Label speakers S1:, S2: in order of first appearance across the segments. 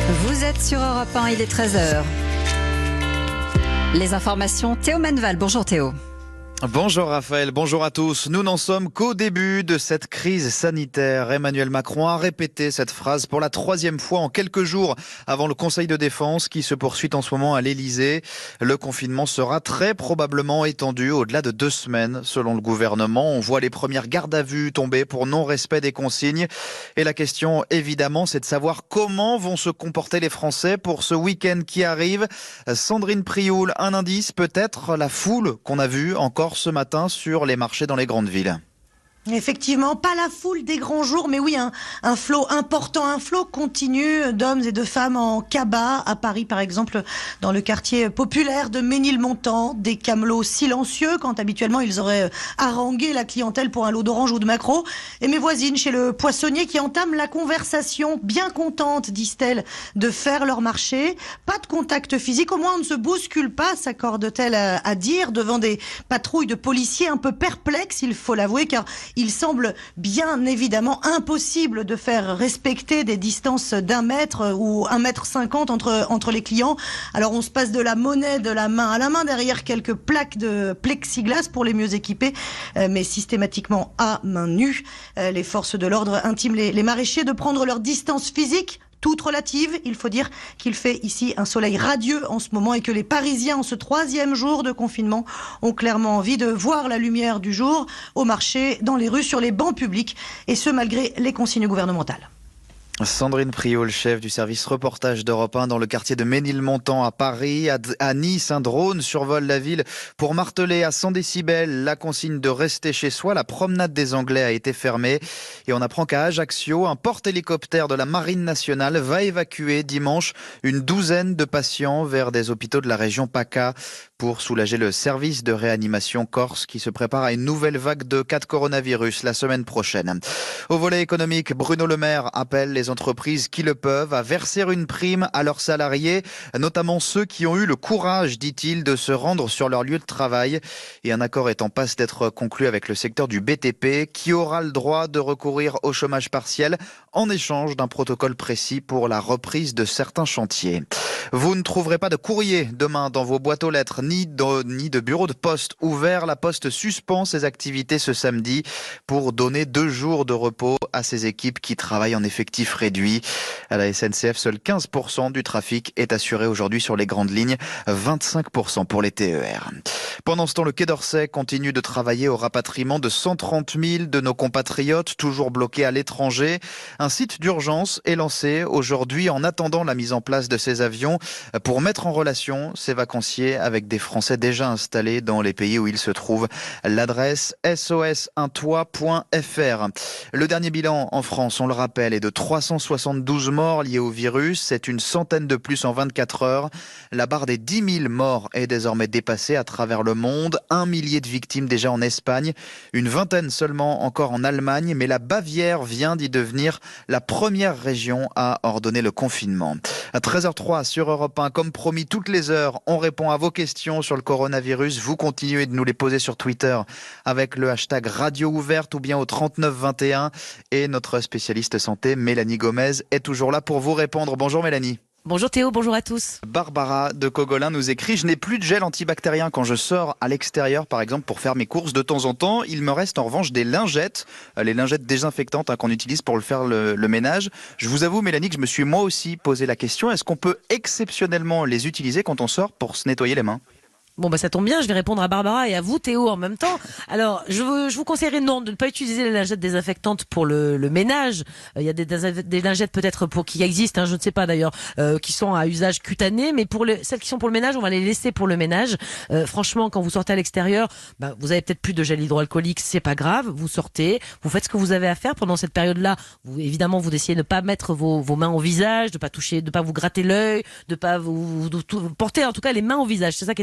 S1: Vous êtes sur Europe 1, il est 13h. Les informations, Théo Manval. Bonjour Théo.
S2: Bonjour Raphaël, bonjour à tous. Nous n'en sommes qu'au début de cette crise sanitaire. Emmanuel Macron a répété cette phrase pour la 3e fois en quelques jours avant le Conseil de défense qui se poursuit en ce moment à l'Elysée. Le confinement sera très probablement étendu au-delà de 2 semaines selon le gouvernement. On voit les premières gardes à vue tomber pour non-respect des consignes. Et la question évidemment c'est de savoir comment vont se comporter les Français pour ce week-end qui arrive. Sandrine Prioul, un indice peut-être, la foule qu'on a vue encore ce matin sur les marchés dans les grandes villes.
S3: Effectivement, pas la foule des grands jours, mais oui, un flot important, un flot continu d'hommes et de femmes en cabas à Paris, par exemple, dans le quartier populaire de Ménilmontant, des camelots silencieux, quand habituellement ils auraient harangué la clientèle pour un lot d'oranges ou de maquereaux. Et mes voisines chez le poissonnier qui entament la conversation, bien contentes, disent-elles, de faire leur marché. Pas de contact physique, au moins on ne se bouscule pas, s'accorde-t-elle à dire, devant des patrouilles de policiers un peu perplexes, il faut l'avouer, car il semble bien évidemment impossible de faire respecter des distances d'1 mètre ou 1,50 m entre les clients. Alors on se passe de la monnaie de la main à la main derrière quelques plaques de plexiglas pour les mieux équipés, mais systématiquement à main nue. Les forces de l'ordre intiment les maraîchers de prendre leur distance physique, toute relative. Il faut dire qu'il fait ici un soleil radieux en ce moment et que les Parisiens, en ce 3e jour de confinement, ont clairement envie de voir la lumière du jour au marché, dans les rues, sur les bancs publics, et ce malgré les consignes gouvernementales.
S2: Sandrine Prioul, chef du service reportage d'Europe 1 dans le quartier de Ménilmontant à Paris. À Nice, un drone survole la ville pour marteler à 100 décibels la consigne de rester chez soi. La promenade des Anglais a été fermée et on apprend qu'à Ajaccio, un porte-hélicoptère de la Marine nationale va évacuer dimanche une 12aine de patients vers des hôpitaux de la région PACA pour soulager le service de réanimation corse qui se prépare à une nouvelle vague de cas de coronavirus la semaine prochaine. Au volet économique, Bruno Le Maire appelle les entreprises qui le peuvent à verser une prime à leurs salariés, notamment ceux qui ont eu le courage, dit-il, de se rendre sur leur lieu de travail. Et un accord est en passe d'être conclu avec le secteur du BTP qui aura le droit de recourir au chômage partiel en échange d'un protocole précis pour la reprise de certains chantiers. Vous ne trouverez pas de courrier demain dans vos boîtes aux lettres ni de bureau de poste ouvert. La Poste suspend ses activités ce samedi pour donner 2 jours de repos à ses équipes qui travaillent en effectif réduit. À la SNCF, seuls 15% du trafic est assuré aujourd'hui sur les grandes lignes, 25% pour les TER. Pendant ce temps, le Quai d'Orsay continue de travailler au rapatriement de 130 000 de nos compatriotes toujours bloqués à l'étranger. Un site d'urgence est lancé aujourd'hui en attendant la mise en place de ces avions pour mettre en relation ces vacanciers avec des Français déjà installés dans les pays où ils se trouvent. L'adresse sosuntoit.fr. Le dernier bilan en France, on le rappelle, est de 372 morts liés au virus. C'est une centaine de plus en 24 heures. La barre des 10 000 morts est désormais dépassée à travers le monde. 1 millier de victimes déjà en Espagne, une vingtaine seulement encore en Allemagne, mais la Bavière vient d'y devenir la première région à ordonner le confinement. À 13h03 sur Europe 1, comme promis, toutes les heures, on répond à vos questions sur le coronavirus. Vous continuez de nous les poser sur Twitter avec le hashtag Radio Ouverte ou bien au 3921. Et notre spécialiste santé, Mélanie Gomez, est toujours là pour vous répondre. Bonjour Mélanie.
S4: Bonjour Théo, bonjour à tous.
S2: Barbara de Cogolin nous écrit « Je n'ai plus de gel antibactérien quand je sors à l'extérieur, par exemple, pour faire mes courses de temps en temps. Il me reste en revanche des lingettes, les lingettes désinfectantes qu'on utilise pour faire le ménage. Je vous avoue, Mélanie, que je me suis moi aussi posé la question, est-ce qu'on peut exceptionnellement les utiliser quand on sort pour se nettoyer les mains ?
S4: Bon, ça tombe bien, je vais répondre à Barbara et à vous, Théo, en même temps. Alors, je vous conseillerais non, de ne pas utiliser les lingettes désinfectantes pour le ménage. Il y a des lingettes peut-être qui existent, je ne sais pas d'ailleurs, qui sont à usage cutané, mais celles qui sont pour le ménage, on va les laisser pour le ménage. Franchement, quand vous sortez à l'extérieur, vous avez peut-être plus de gel hydroalcoolique, c'est pas grave. Vous sortez, vous faites ce que vous avez à faire pendant cette période-là. Évidemment, vous essayez de ne pas mettre vos mains au visage, de pas toucher, de pas vous gratter l'œil, de pas vous porter en tout cas les mains au visage. C'est ça qui est très important.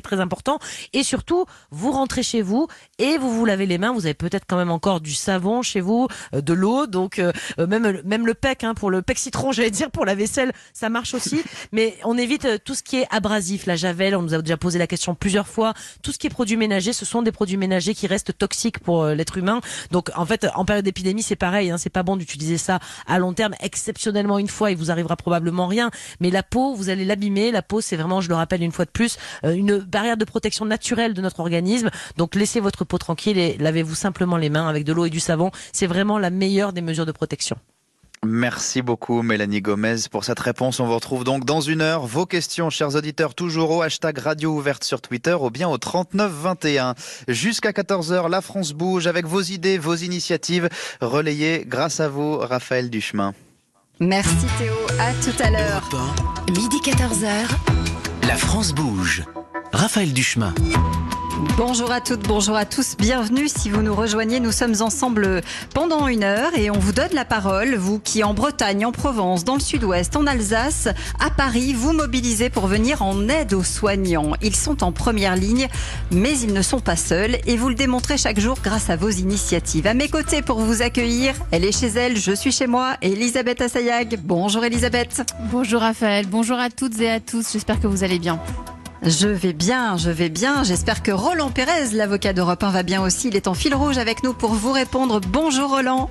S4: important. Et surtout, vous rentrez chez vous et vous lavez les mains. Vous avez peut-être quand même encore du savon chez vous, de l'eau, donc même le PEC, pour le PEC citron, j'allais dire, pour la vaisselle, ça marche aussi. Mais on évite tout ce qui est abrasif, la javel, on nous a déjà posé la question plusieurs fois. Tout ce qui est produits ménagers, ce sont des produits ménagers qui restent toxiques pour l'être humain. Donc en fait, en période d'épidémie, c'est pareil, c'est pas bon d'utiliser ça à long terme. Exceptionnellement une fois, il vous arrivera probablement rien. Mais la peau, vous allez l'abîmer. La peau, c'est vraiment, je le rappelle une fois de plus, une barrière de protection naturelle de notre organisme. Donc laissez votre peau tranquille et lavez-vous simplement les mains avec de l'eau et du savon. C'est vraiment la meilleure des mesures de protection.
S2: Merci beaucoup Mélanie Gomez pour cette réponse. On vous retrouve donc dans 1 heure. Vos questions, chers auditeurs, toujours au hashtag Radio Ouverte sur Twitter ou bien au 39 21. Jusqu'à 14h, la France bouge avec vos idées, vos initiatives relayées grâce à vous, Raphaël Duchemin.
S1: Merci Théo, à tout à l'heure.
S5: Midi 14h. La France bouge. Raphaël Duchemin.
S1: Bonjour à toutes, bonjour à tous, bienvenue si vous nous rejoignez, nous sommes ensemble pendant 1 heure et on vous donne la parole, vous qui en Bretagne, en Provence, dans le sud-ouest, en Alsace, à Paris, vous mobilisez pour venir en aide aux soignants. Ils sont en première ligne, mais ils ne sont pas seuls et vous le démontrez chaque jour grâce à vos initiatives. À mes côtés pour vous accueillir, elle est chez elle, je suis chez moi, Elisabeth Assayag. Bonjour Elisabeth.
S6: Bonjour Raphaël, bonjour à toutes et à tous, j'espère que vous allez bien.
S1: Je vais bien. J'espère que Roland Pérez, l'avocat d'Europe 1, va bien aussi. Il est en fil rouge avec nous pour vous répondre. Bonjour Roland.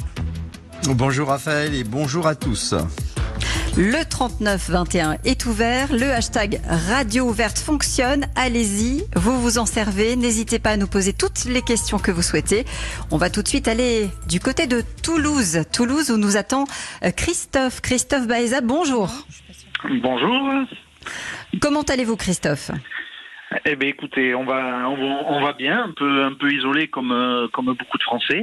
S7: Bonjour Raphaël et bonjour à tous.
S1: Le 3921 est ouvert. Le hashtag Radio Ouverte fonctionne. Allez-y, vous vous en servez. N'hésitez pas à nous poser toutes les questions que vous souhaitez. On va tout de suite aller du côté de Toulouse. Toulouse où nous attend Christophe. Christophe Baeza, bonjour.
S8: Bonjour.
S1: Comment allez-vous Christophe ?
S8: Eh bien, écoutez, on va bien, un peu isolé comme beaucoup de Français,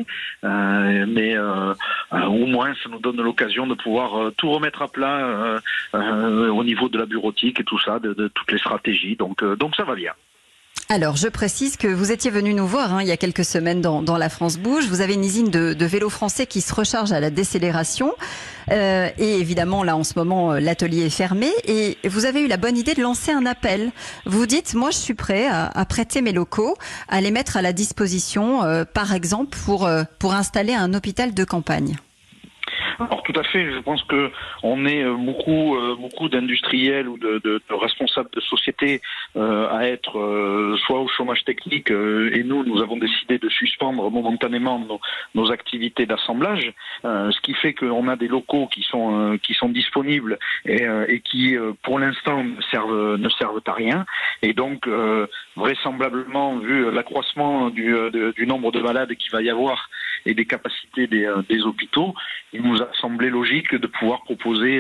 S8: mais au moins ça nous donne l'occasion de pouvoir tout remettre à plat au niveau de la bureautique et tout ça, de toutes les stratégies. Donc ça va bien.
S1: Alors, je précise que vous étiez venu nous voir il y a quelques semaines dans La France Bouge. Vous avez une usine de vélos français qui se recharge à la décélération. Et évidemment, là, en ce moment, l'atelier est fermé. Et vous avez eu la bonne idée de lancer un appel. Vous dites, moi, je suis prêt à prêter mes locaux, à les mettre à la disposition, par exemple, pour installer un hôpital de campagne.
S8: Alors tout à fait, je pense que on est beaucoup d'industriels ou de responsables de sociétés à être soit au chômage technique et nous avons décidé de suspendre momentanément nos activités d'assemblage, ce qui fait qu'on a des locaux qui sont disponibles et qui pour l'instant ne servent à rien, et donc vraisemblablement, vu l'accroissement du nombre de malades qu'il va y avoir et des capacités des hôpitaux, il nous a semblé logique de pouvoir proposer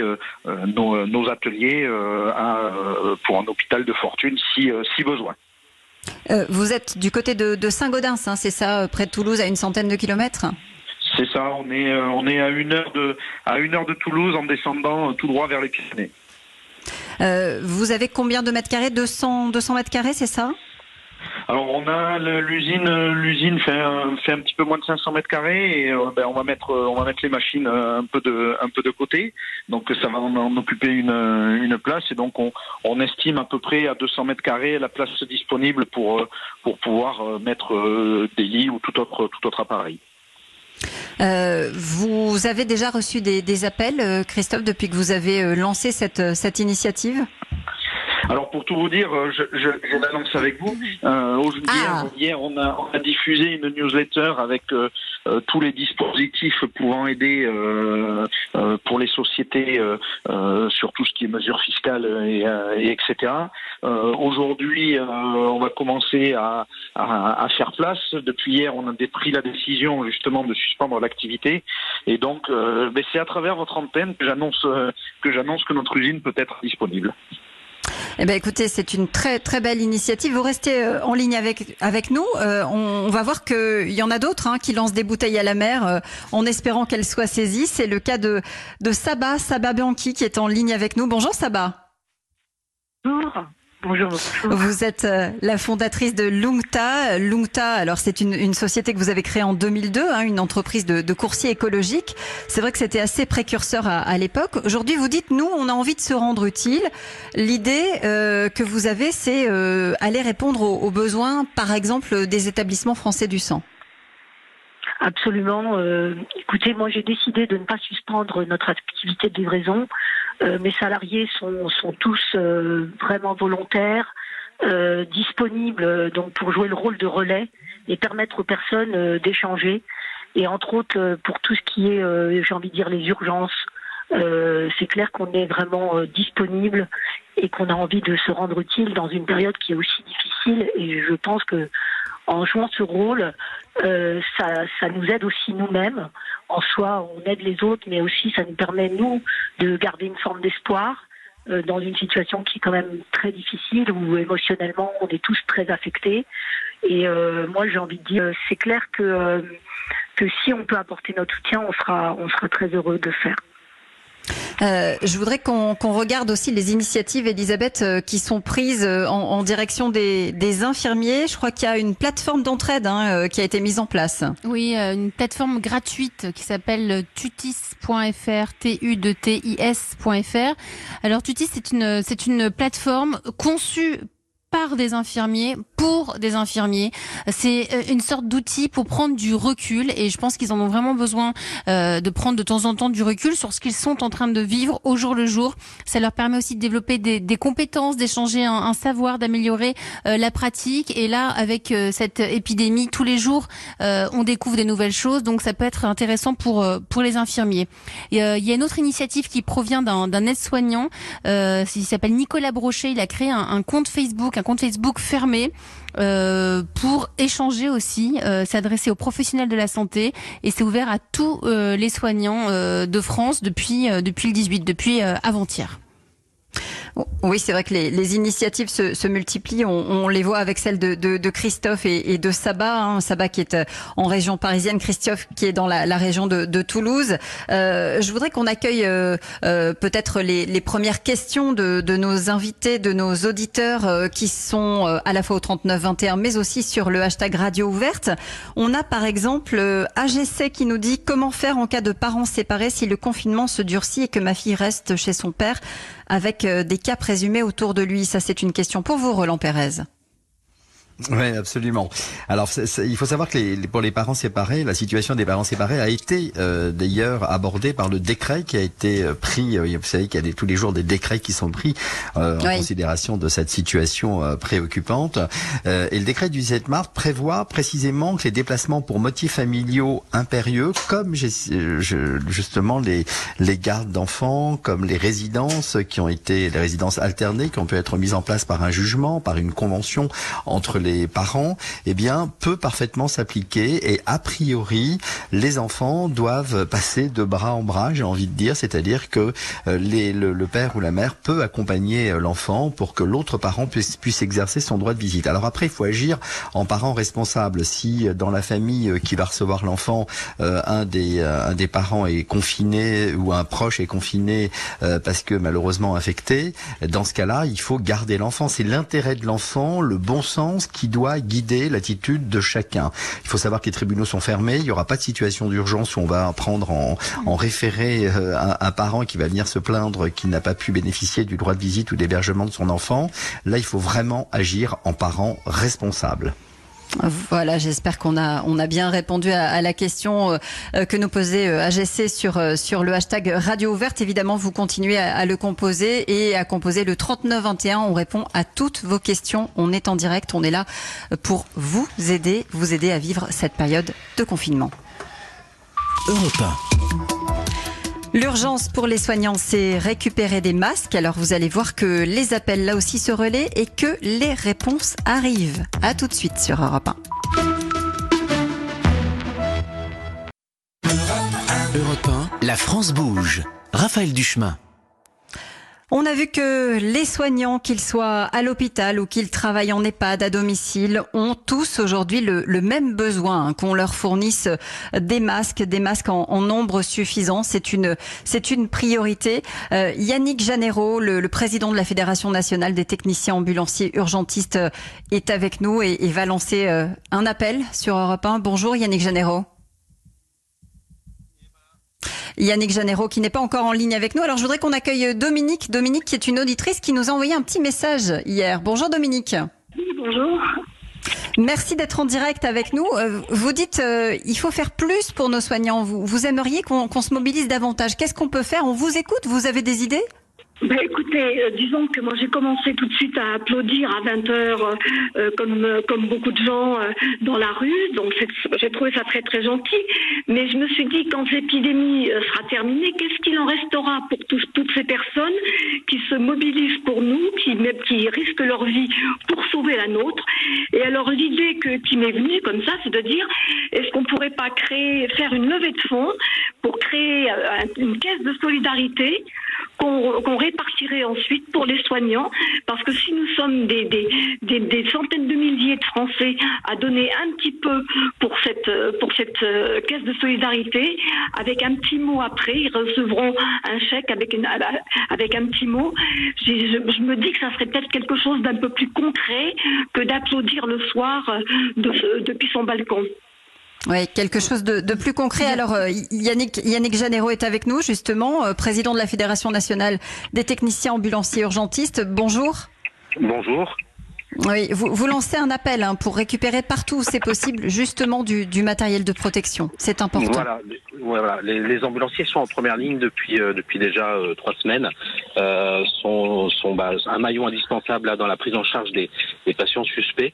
S8: nos ateliers pour un hôpital de fortune si besoin.
S1: Vous êtes du côté de Saint-Gaudens, c'est ça, près de Toulouse, à une centaine de kilomètres ?
S8: C'est ça, on est à 1 heure de Toulouse en descendant tout droit vers les Pyrénées.
S1: Vous avez combien de mètres carrés ? 200 mètres carrés, c'est ça ?
S8: Alors on a l'usine fait un petit peu moins de 500 mètres carrés et on va mettre les machines un peu de côté, donc ça va en occuper une place, et donc on estime à peu près à 200 mètres carrés la place disponible pour pouvoir mettre des lits ou tout autre appareil.
S1: Vous avez déjà reçu des appels, Christophe, depuis que vous avez lancé cette initiative ?
S8: Alors pour tout vous dire, je l'annonce avec vous. Hier, on a diffusé une newsletter avec tous les dispositifs pouvant aider pour les sociétés sur tout ce qui est mesures fiscales et etc. Aujourd'hui, on va commencer à faire place. Depuis hier, on a pris la décision justement de suspendre l'activité, et donc c'est à travers votre antenne que j'annonce que notre usine peut être disponible.
S1: Eh bien, écoutez, c'est une très très belle initiative. Vous restez en ligne avec nous. On va voir qu'il y en a d'autres qui lancent des bouteilles à la mer en espérant qu'elles soient saisies. C'est le cas de Saba Bianchi qui est en ligne avec nous. Bonjour Saba.
S9: Bonjour. Bonjour.
S1: Vous êtes la fondatrice de Lungta. Lungta, alors c'est une société que vous avez créée en 2002, une entreprise de coursiers écologiques. C'est vrai que c'était assez précurseur à l'époque. Aujourd'hui, vous dites, nous, on a envie de se rendre utile. L'idée que vous avez, c'est aller répondre aux besoins, par exemple, des établissements français du sang.
S9: Absolument. Écoutez, moi j'ai décidé de ne pas suspendre notre activité de livraison. Mes salariés sont tous vraiment volontaires, disponibles donc pour jouer le rôle de relais et permettre aux personnes d'échanger. Et entre autres, pour tout ce qui est, j'ai envie de dire, les urgences, c'est clair qu'on est vraiment disponible et qu'on a envie de se rendre utile dans une période qui est aussi difficile. Et je pense que en jouant ce rôle, ça nous aide aussi nous-mêmes. En soi, on aide les autres, mais aussi ça nous permet, nous, de garder une forme d'espoir dans une situation qui est quand même très difficile, où émotionnellement, on est tous très affectés. Et moi, j'ai envie de dire, c'est clair que si on peut apporter notre soutien, on sera très heureux de le faire.
S1: Je voudrais qu'on regarde aussi les initiatives, Elisabeth, qui sont prises en direction des infirmiers. Je crois qu'il y a une plateforme d'entraide qui a été mise en place.
S6: Oui, une plateforme gratuite qui s'appelle tutis.fr, tutis.fr. Alors Tutis, c'est une plateforme conçue par des infirmiers, pour des infirmiers. C'est une sorte d'outil pour prendre du recul, et je pense qu'ils en ont vraiment besoin de prendre de temps en temps du recul sur ce qu'ils sont en train de vivre au jour le jour. Ça leur permet aussi de développer des compétences, d'échanger un savoir, d'améliorer la pratique. Et là, avec cette épidémie, tous les jours, on découvre des nouvelles choses, donc ça peut être intéressant pour les infirmiers. Il y a une autre initiative qui provient d'un aide-soignant, il s'appelle Nicolas Brochet. Il a créé un compte Facebook fermé pour échanger aussi, s'adresser aux professionnels de la santé, et c'est ouvert à tous les soignants de France depuis le 18, depuis avant-hier.
S1: Oui, c'est vrai que les initiatives se multiplient. On les voit avec celle de Christophe et de Saba. Saba qui est en région parisienne, Christophe qui est dans la région de Toulouse. Je voudrais qu'on accueille peut-être les premières questions de nos invités, de nos auditeurs qui sont à la fois au 3921 mais aussi sur le hashtag Radio Ouverte. On a par exemple AGC qui nous dit: comment faire en cas de parents séparés si le confinement se durcit et que ma fille reste chez son père avec des cas présumés autour de lui? Ça, c'est une question pour vous, Roland Pérez.
S7: Oui, absolument. Alors, il faut savoir que pour les parents séparés, la situation des parents séparés a été d'ailleurs abordée par le décret qui a été pris. Vous savez qu'il y a tous les jours des décrets qui sont pris en considération de cette situation préoccupante. Et le décret du 17 mars prévoit précisément que les déplacements pour motifs familiaux impérieux, comme justement les gardes d'enfants, comme les résidences les résidences alternées qui ont pu être mises en place par un jugement, par une convention entre les parents, peut parfaitement s'appliquer, et a priori les enfants doivent passer de bras en bras, j'ai envie de dire, c'est-à-dire que le père ou la mère peut accompagner l'enfant pour que l'autre parent puisse exercer son droit de visite. Alors après, il faut agir en parent responsable. Si dans la famille qui va recevoir l'enfant, un des parents est confiné ou un proche est confiné parce que malheureusement infecté, dans ce cas-là, il faut garder l'enfant. C'est l'intérêt de l'enfant, le bon sens qui doit guider l'attitude de chacun. Il faut savoir que les tribunaux sont fermés, il n'y aura pas de situation d'urgence où on va prendre en référé un parent qui va venir se plaindre qu'il n'a pas pu bénéficier du droit de visite ou d'hébergement de son enfant. Là, il faut vraiment agir en parent responsable.
S1: Voilà, j'espère qu'on a bien répondu à la question que nous posait AGC sur le hashtag Radio Ouverte. Évidemment, vous continuez à le composer et à composer le 3921. On répond à toutes vos questions. On est en direct, on est là pour vous aider à vivre cette période de confinement.
S5: Europe 1.
S1: L'urgence pour les soignants, c'est récupérer des masques. Alors vous allez voir que les appels là aussi se relaient et que les réponses arrivent. À tout de suite sur Europe 1.
S5: Europe 1, la France bouge. Raphaël Duchemin.
S1: On a vu que les soignants, qu'ils soient à l'hôpital ou qu'ils travaillent en EHPAD, à domicile, ont tous aujourd'hui le même besoin, qu'on leur fournisse des masques en nombre suffisant. C'est une priorité. Yannick Janero, le président de la Fédération nationale des techniciens ambulanciers urgentistes, est avec nous et va lancer un appel sur Europe 1. Bonjour Yannick Janero. Yannick Janero qui n'est pas encore en ligne avec nous. Alors je voudrais qu'on accueille Dominique qui est une auditrice qui nous a envoyé un petit message hier. Bonjour Dominique.
S9: Oui, bonjour.
S1: Merci d'être en direct avec nous. Vous dites il faut faire plus pour nos soignants. Vous aimeriez qu'on se mobilise davantage. Qu'est-ce qu'on peut faire? On vous écoute, vous avez des idées?
S9: Écoutez, disons que moi j'ai commencé tout de suite à applaudir à 20h comme beaucoup de gens dans la rue, donc j'ai trouvé ça très très gentil, mais je me suis dit quand l'épidémie sera terminée, qu'est-ce qu'il en restera pour toutes ces personnes qui se mobilisent pour nous, qui risquent leur vie pour sauver la nôtre. Et alors l'idée qui m'est venue comme ça, c'est de dire est-ce qu'on pourrait pas faire une levée de fonds pour créer une caisse de solidarité qu'on répartirait ensuite pour les soignants, parce que si nous sommes des centaines de milliers de Français à donner un petit peu pour cette caisse de solidarité, avec un petit mot après, ils recevront un chèque avec un petit mot. Je me dis que ça serait peut-être quelque chose d'un peu plus concret que d'applaudir le soir depuis son balcon.
S1: Oui, quelque chose de plus concret. Alors, Yannick Janero est avec nous, justement, président de la Fédération nationale des techniciens ambulanciers urgentistes. Bonjour.
S10: Bonjour.
S1: Oui, vous lancez un appel pour récupérer partout où c'est possible, justement, du matériel de protection. C'est important.
S10: Voilà. Les ambulanciers sont en première ligne depuis déjà 3 semaines. Sont un maillon indispensable là, dans la prise en charge des patients suspects.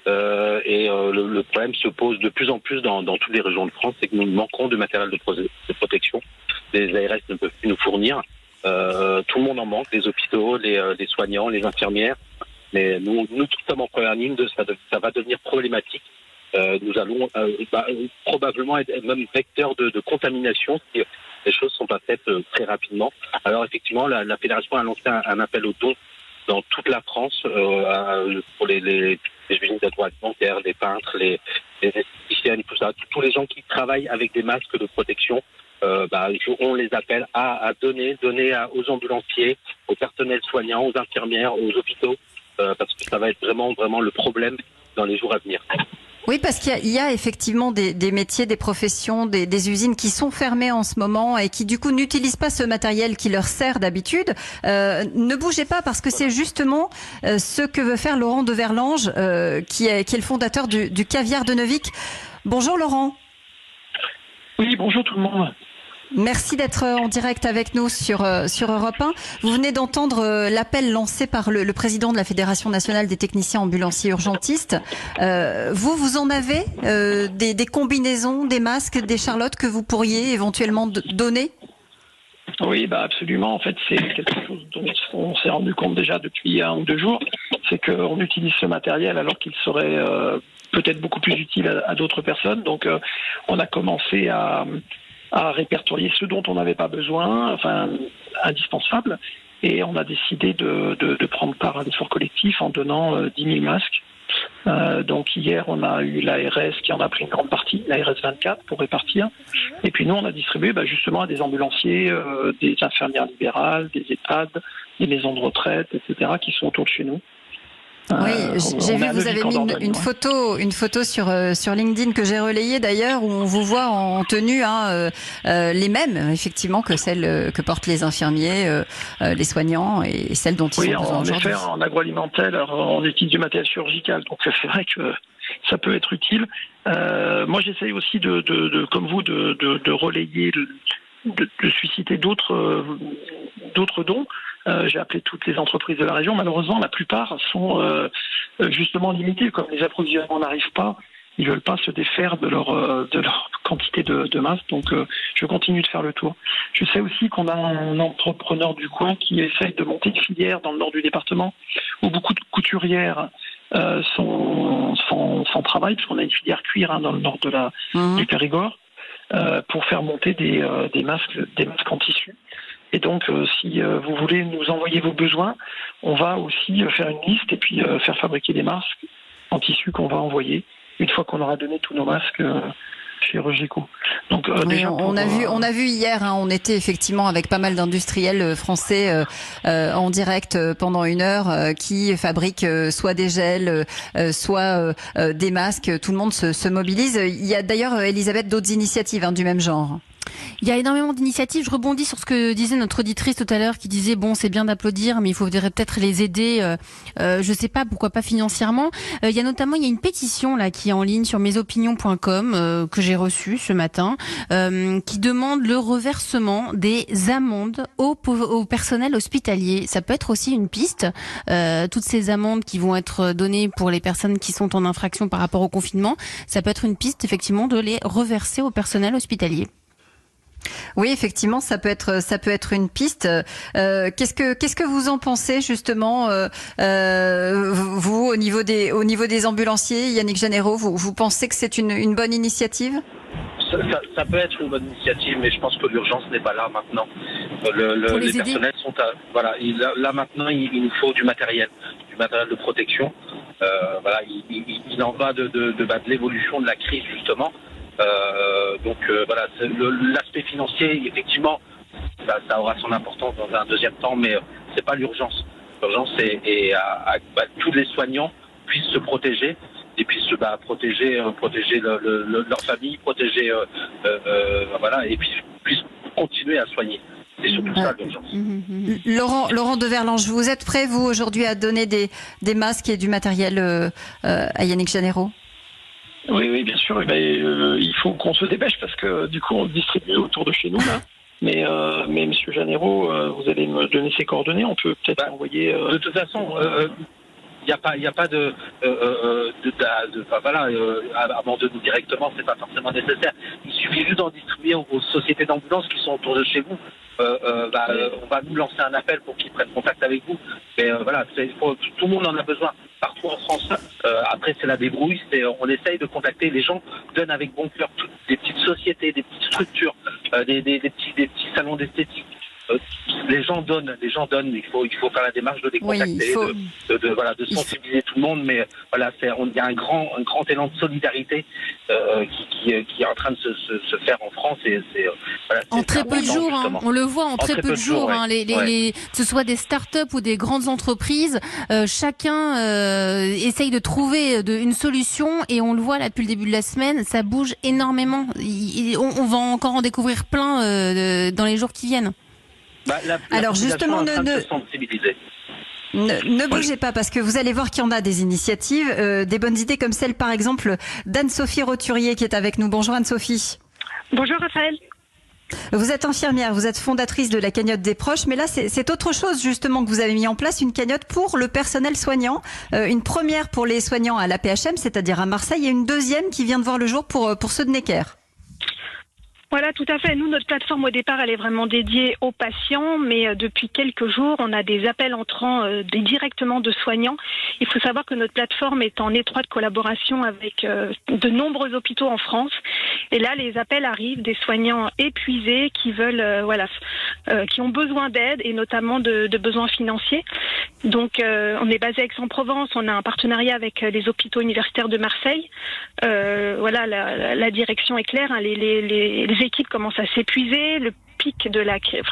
S10: Le problème se pose de plus en plus dans toutes les régions de France, c'est que nous manquons de matériel de protection. Les ARS ne peuvent plus nous fournir. Tout le monde en manque, les hôpitaux, les soignants, les infirmières. Mais nous sommes en première ligne, ça va devenir problématique. Nous allons probablement être même vecteur de contamination si les choses ne sont pas faites très rapidement. Alors effectivement, la fédération a lancé un appel aux dons dans toute la France pour les usines d'agroalimentaire, les peintres, les esthéticiennes, tout ça, tous les gens qui travaillent avec des masques de protection. On les appelle à donner aux ambulanciers, au personnel soignant, aux infirmières, aux hôpitaux, parce que ça va être vraiment le problème dans les jours à venir.
S1: Oui, parce qu'il y a effectivement des métiers, des professions, des usines qui sont fermées en ce moment et qui du coup n'utilisent pas ce matériel qui leur sert d'habitude. Ne bougez pas parce que c'est justement ce que veut faire Laurent de Verlange, qui est le fondateur du Caviar de Neuvic. Bonjour Laurent.
S11: Oui, bonjour tout le monde.
S1: Merci d'être en direct avec nous sur Europe 1. Vous venez d'entendre l'appel lancé par le président de la Fédération nationale des techniciens ambulanciers urgentistes. Vous en avez des combinaisons, des masques, des charlottes que vous pourriez éventuellement donner?
S11: Oui, absolument. En fait, c'est quelque chose dont on s'est rendu compte déjà depuis 1 ou 2 jours. C'est qu'on utilise ce matériel alors qu'il serait peut-être beaucoup plus utile à d'autres personnes. Donc, on a commencé à répertorier ce dont on n'avait pas besoin, indispensable, et on a décidé de prendre part à l'effort collectif en donnant 10 000 masques. Donc hier, on a eu l'ARS qui en a pris une grande partie, l'ARS 24 pour répartir, et puis nous on a distribué justement à des ambulanciers, des infirmières libérales, des EHPAD, des maisons de retraite, etc. qui sont autour de chez nous.
S1: Oui, j'ai vu, vous avez mis une photo sur LinkedIn que j'ai relayée d'ailleurs, où on vous voit en tenue les mêmes effectivement que celles que portent les infirmiers, les soignants et celles dont ils ont besoin aujourd'hui.
S11: Oui, en agroalimentaire, on utilise du matériel chirurgical, donc c'est vrai que ça peut être utile. Moi, j'essaye aussi comme vous, de relayer, de susciter d'autres dons. J'ai appelé toutes les entreprises de la région. Malheureusement, la plupart sont justement limitées. Comme les approvisionnements n'arrivent pas, ils veulent pas se défaire de leur quantité de masse. Donc, je continue de faire le tour. Je sais aussi qu'on a un entrepreneur du coin qui essaye de monter une filière dans le nord du département où beaucoup de couturières sont travail, puisqu'on a une filière cuir dans le nord du Périgord, pour faire monter des masques en tissu. Et donc, si vous voulez nous envoyer vos besoins, on va aussi faire une liste et puis faire fabriquer des masques en tissu qu'on va envoyer une fois qu'on aura donné tous nos masques chez Regeco. Donc, déjà
S1: on a vu hier, on était effectivement avec pas mal d'industriels français en direct pendant 1 heure qui fabriquent soit des gels, soit des masques. Tout le monde se mobilise. Il y a d'ailleurs, Elisabeth, d'autres initiatives du même genre.
S6: Il y a énormément d'initiatives. Je rebondis sur ce que disait notre auditrice tout à l'heure qui disait bon, c'est bien d'applaudir, mais il faudrait peut-être les aider. Je sais pas, pourquoi pas financièrement. Il y a une pétition là qui est en ligne sur mesopinions.com que j'ai reçue ce matin, qui demande le reversement des amendes au personnel hospitalier. Ça peut être aussi une piste. Toutes ces amendes qui vont être données pour les personnes qui sont en infraction par rapport au confinement, ça peut être une piste effectivement de les reverser au personnel hospitalier.
S1: Oui, effectivement, ça peut être une piste. Qu'est-ce que vous en pensez justement, vous au niveau des ambulanciers, Yannick Janero, vous pensez que c'est une bonne initiative?
S10: Ça peut être une bonne initiative, mais je pense que l'urgence n'est pas là maintenant. Les personnels sont là maintenant. Il nous faut du matériel de protection. Il en va de l'évolution de la crise justement. L'aspect financier, effectivement, ça aura son importance dans un deuxième temps, mais c'est pas l'urgence. L'urgence est tous les soignants puissent se protéger et puissent protéger leur famille, protéger et puis puissent continuer à soigner. C'est surtout ça l'urgence.
S1: Laurent Deverlange, vous êtes prêt vous aujourd'hui à donner des masques et du matériel à Yannick Janero?
S11: Oui, bien sûr. Il faut qu'on se dépêche parce que du coup on distribue autour de chez nous là. Mais Monsieur Janero, vous allez me donner ses coordonnées. On peut peut-être envoyer.
S10: De toute façon, il n'y a pas abandonner directement, c'est pas forcément nécessaire. Il suffit juste d'en distribuer aux sociétés d'ambulance qui sont autour de chez vous. On va nous lancer un appel pour qu'ils prennent contact avec vous. Mais tout le monde en a besoin partout en France. Après, c'est la débrouille. On essaye de contacter les gens, donnent avec bon cœur toutes des petites sociétés, des petites structures, des petits salons d'esthétique. Les gens donnent. Il faut faire la démarche de les contacter, de sensibiliser tout le monde. Mais il y a un grand élan de solidarité qui est en train de se faire en France.
S6: En très peu de jours, on le voit en très peu de jours. Que ce soit des start-up ou des grandes entreprises, chacun essaye de trouver une solution et on le voit là depuis le début de la semaine, ça bouge énormément. On va encore en découvrir plein dans les jours qui viennent.
S1: Alors justement, ne bougez pas parce que vous allez voir qu'il y en a des initiatives, des bonnes idées comme celle par exemple d'Anne-Sophie Roturier qui est avec nous. Bonjour Anne-Sophie.
S12: Bonjour Raphaël.
S1: Vous êtes infirmière, vous êtes fondatrice de la cagnotte des proches, mais là c'est autre chose justement que vous avez mis en place, une cagnotte pour le personnel soignant, une première pour les soignants à l'AP-HM, c'est-à-dire à Marseille, et une deuxième qui vient de voir le jour pour ceux de Necker.
S12: Voilà, tout à fait. Nous, notre plateforme, au départ, elle est vraiment dédiée aux patients, mais depuis quelques jours, on a des appels entrants directement de soignants. Il faut savoir que notre plateforme est en étroite collaboration avec de nombreux hôpitaux en France. Et là, les appels arrivent des soignants épuisés qui veulent, qui ont besoin d'aide et notamment de besoins financiers. Donc, on est basé à Aix-en-Provence. On a un partenariat avec les hôpitaux universitaires de Marseille. La direction est claire. Les équipes commencent à s'épuiser. Le pic de